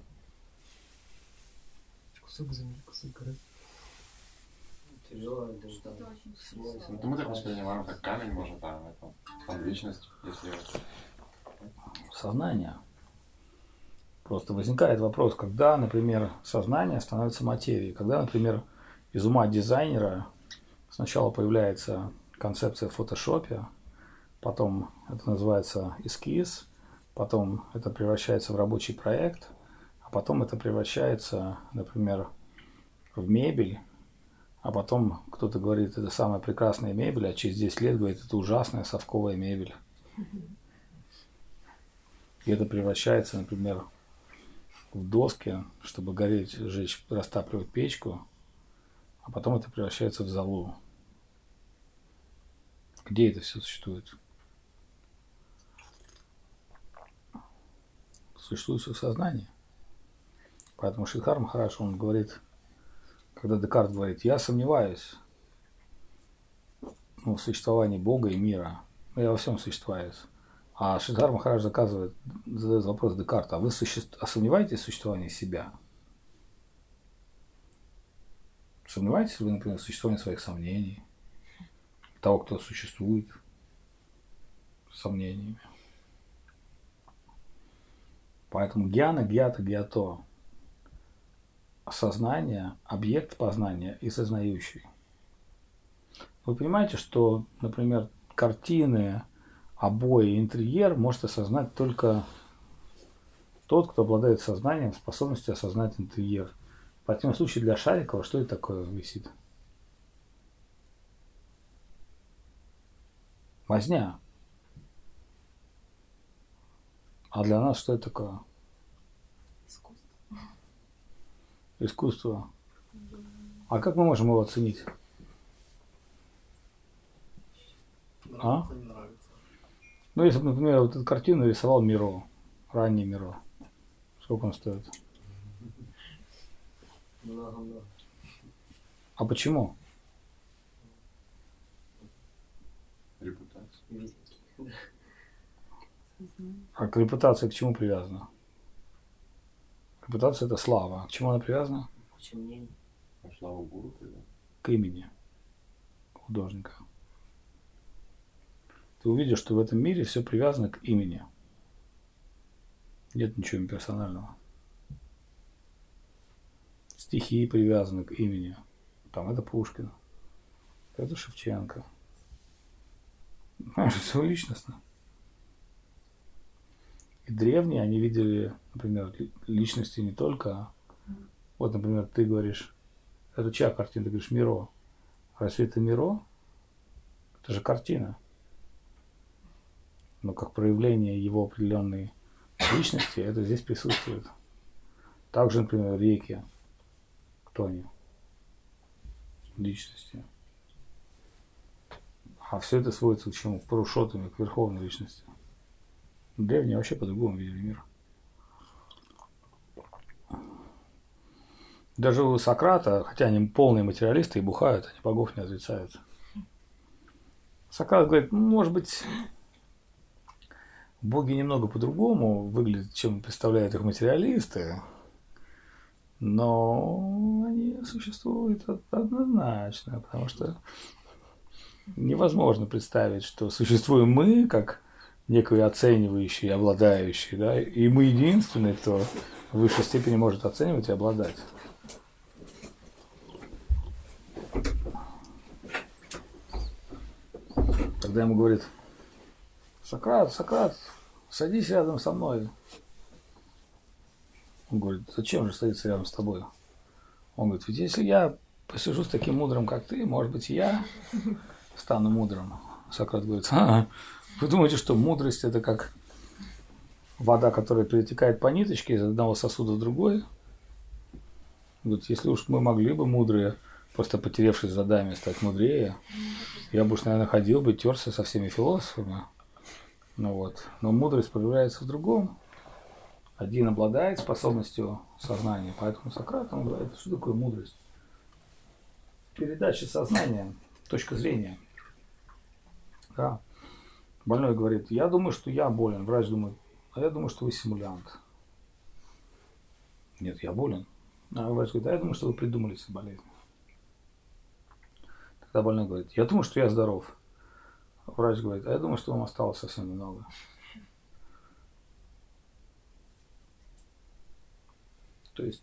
Кусок земли, кусок горы. Тяжелое даже там. Ну, мы так воспринимаем, как камень, может, там личность, если... Сознание. Просто возникает вопрос, когда, например, сознание становится материей. Когда, например, из ума дизайнера сначала появляется концепция в фотошопе, потом это называется эскиз, потом это превращается в рабочий проект, а потом это превращается, например, в мебель, а потом кто-то говорит, это самая прекрасная мебель, а через 10 лет говорит, это ужасная совковая мебель. И это превращается, например, в доски, чтобы гореть, жечь, растапливать печку, а потом это превращается в золу. Где это все существует? Существует все в сознании. Поэтому Шридхар Махарадж, он говорит, когда Декарт говорит, я сомневаюсь в существовании Бога и мира, я во всем существуюсь. А Шридхар Махарадж задает вопрос Декарту, а вы сомневаетесь в существовании себя? Сомневаетесь ли вы, например, в существовании своих сомнений? Того, кто существует с сомнениями. Поэтому гьяна, гьята, гьято. Сознание, объект познания и сознающий. Вы понимаете, что, например, картины, обои, интерьер может осознать только тот, кто обладает сознанием, способностью осознать интерьер. В противном случае для Шарикова что это такое висит? Возня. А для нас что это такое? Искусство. А как мы можем его оценить? Нравится, не нравится. Ну, если бы, например, вот эту картину рисовал Миро, ранний Миро, сколько он стоит? Много-много. А почему? Репутация. А репутация к чему привязана? Репутация – это слава. А к чему она привязана? Куча мнений. Слава Гуру тогда. К имени художника. Ты увидишь, что в этом мире все привязано к имени. Нет ничего имперсонального. Стихи привязаны к имени. Там это Пушкин. Это Шевченко. Знаешь, все личностно. И древние, они видели, например, личности не только... Вот, например, ты говоришь, это чья картина? Ты говоришь, Миро. Разве это Миро? Это же картина. Но как проявление его определенной личности, это здесь присутствует. Также, например, реки. Кто они? Личности. А все это сводится к чему? К Пурушоттаме, к верховной личности. Древние вообще по-другому видели мир. Даже у Сократа, хотя они полные материалисты и бухают, они богов не отрицают. Сократ говорит, может быть, боги немного по-другому выглядят, чем представляют их материалисты, но они существуют однозначно, потому что невозможно представить, что существуем мы, как некое оценивающий, обладающий, да, и мы единственные, кто в высшей степени может оценивать и обладать. Когда ему говорит: Сократ, садись рядом со мной. Он говорит: зачем же садиться рядом с тобой? Он говорит: ведь если я посижу с таким мудрым, как ты, может быть, и я стану мудрым. Сократ говорит: вы думаете, что мудрость — это как вода, которая перетекает по ниточке из одного сосуда в другой? Говорит: если уж мы могли бы, мудрые, просто потерявшись задами, стать мудрее, я бы уж, наверное, ходил бы, терся со всеми философами. Ну вот. Но мудрость проявляется в другом. Один обладает способностью сознания, поэтому Сократ, он говорит: что такое мудрость? Передача сознания, точка зрения. Да. Больной говорит: я думаю, что я болен. Врач думает: а я думаю, что вы симулянт. Нет, я болен. А врач говорит: а я думаю, что вы придумали себе болезнь. Тогда больной говорит: я думаю, что я здоров. Врач говорит: а я думаю, что вам осталось совсем немного. То есть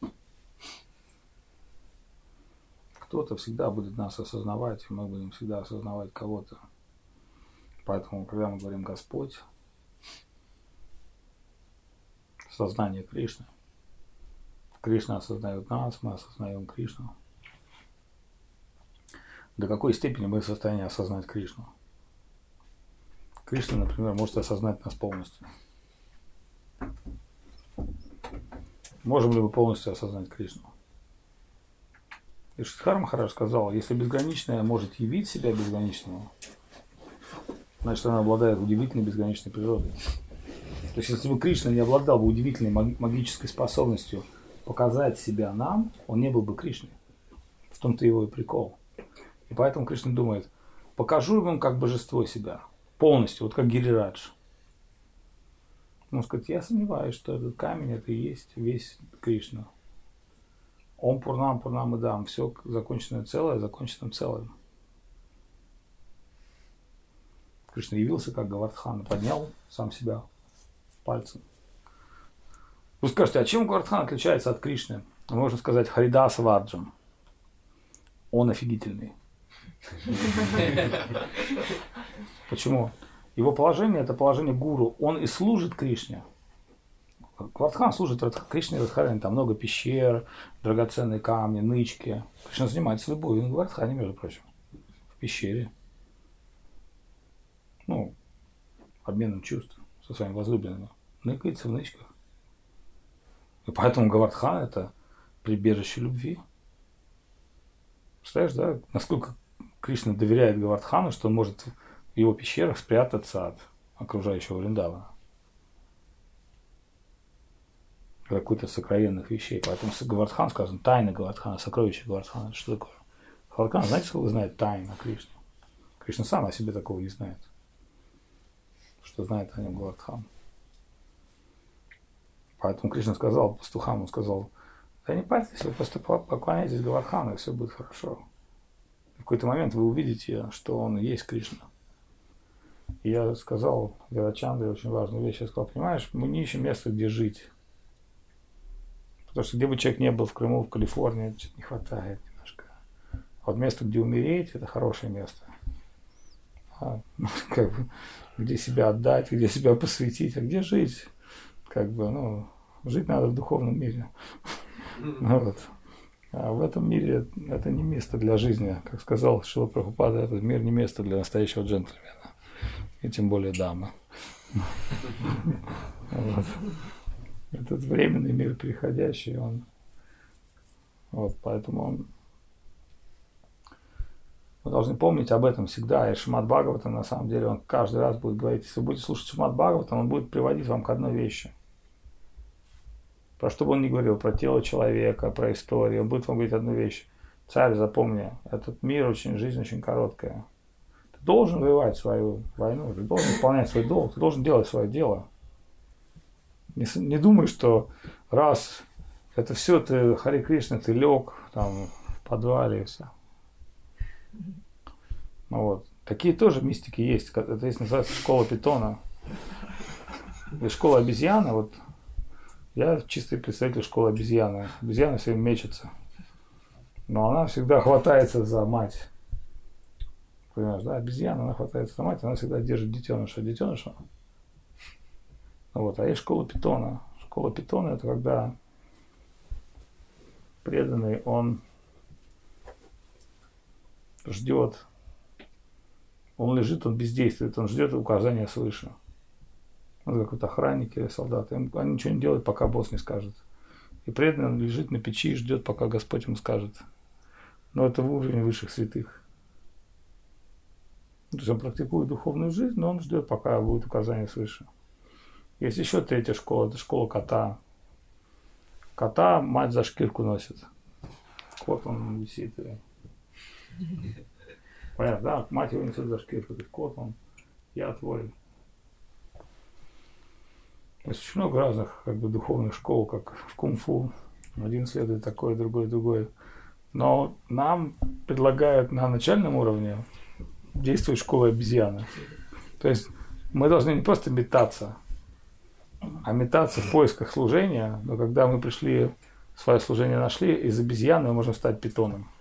кто-то всегда будет нас осознавать, и мы будем всегда осознавать кого-то. Поэтому, когда мы говорим Господь, сознание Кришны, Кришна осознает нас, мы осознаем Кришну. До какой степени мы в состоянии осознать Кришну? Кришна, например, может осознать нас полностью. Можем ли мы полностью осознать Кришну? Ишидхар Махарадж сказал: если безграничное может явить себя безграничному, значит, она обладает удивительной безграничной природой. То есть, если бы Кришна не обладал бы удивительной магической способностью показать себя нам, он не был бы Кришной. В том-то его и прикол. И поэтому Кришна думает: покажу им как божество себя. Полностью, вот как Гирирадж. Он скажет: я сомневаюсь, что этот камень — это и есть весь Кришна. Ом Пурнам Пурнам Идам. Все законченное целое, законченным целым. Кришна явился как Гавардхан, поднял сам себя пальцем. Вы скажете: а чем Гавардхан отличается от Кришны? Можно сказать: Харидаса Варджам. Он офигительный. Почему? Его положение — это положение гуру. Он и служит Кришне. Гавардхан служит Кришне и Радхарани. Там много пещер, драгоценные камни, нычки. Кришна занимается любовью на Гавардхане, между прочим. В пещере. Ну, обменом чувств со своими возлюбленными. Ныкается в нычках. И поэтому Гавардхан — это прибежище любви. Представляешь, да? Насколько Кришна доверяет Гавардхану, что он может в его пещерах спрятаться от окружающего Вриндавана. Какой-то сокровенных вещей. Поэтому Гавардхан сказано: тайна Гавардхана, сокровище Гавардхана. Что такое? Гавардхан, знаете, сколько знает тайн о Кришне? Кришна сам о себе такого не знает. Что знает о нем Гавардхан. Поэтому Кришна сказал пастухам, он сказал: да не парьтесь, вы просто поклоняйтесь Гавардхану, и все будет хорошо. В какой-то момент вы увидите, что он и есть Кришна. И я сказал Вирачандре очень важную вещь. Я сказал: понимаешь, мы не ищем места, где жить. Потому что где бы человек не был, в Крыму, в Калифорнии, что-то не хватает немножко. А вот место, где умереть, это хорошее место. Как бы, где себя отдать, где себя посвятить, а где жить? Как бы, жить надо в духовном мире. Вот. А в этом мире это не место для жизни. Как сказал Шрила Прабхупада, этот мир не место для настоящего джентльмена. И тем более дамы. Вот. Этот временный мир переходящий, поэтому мы должны помнить об этом всегда. И Шримад Бхагаватам, на самом деле, он каждый раз будет говорить: если вы будете слушать Шримад Бхагаватам, он будет приводить вам к одной вещи. Про что бы он ни говорил, про тело человека, про историю, он будет вам говорить одну вещь: царь, запомни, этот мир жизнь очень короткая. Ты должен воевать свою войну, ты должен исполнять свой долг, ты должен делать свое дело. Не думай, что раз это все, ты Харе Кришна, ты лег там в подвале и все. Такие тоже мистики есть. Это есть, называется школа питона. И школа обезьяны, Я чистый представитель школы обезьяны. Обезьяна все время мечется. Но она всегда хватается за мать. Понимаешь, да? Обезьяна, она хватается за мать, она всегда держит детеныша. Детеныша. Вот. А есть школа питона. Школа питона — это когда преданный, он ждет, он лежит, он бездействует, он ждет указания свыше. Он какой-то охранник или солдат. Они ничего не делают, пока босс не скажет. И преданный, он лежит на печи и ждет, пока Господь ему скажет. Но это в уровне высших святых. То есть он практикует духовную жизнь, но он ждет, пока будет указание свыше. Есть еще третья школа, это школа кота. Кота мать за шкирку носит. Кот, он висит. Понятно, да? Мать его несет за шкирку. Кот, он, я твой. Есть очень много разных духовных школ, как в кунг-фу. Один следует такой, другой. Но нам предлагают на начальном уровне действовать школой обезьяны. То есть мы должны не просто метаться, а метаться в поисках служения. Но когда мы пришли, свое служение нашли, из обезьяны мы можем стать питоном.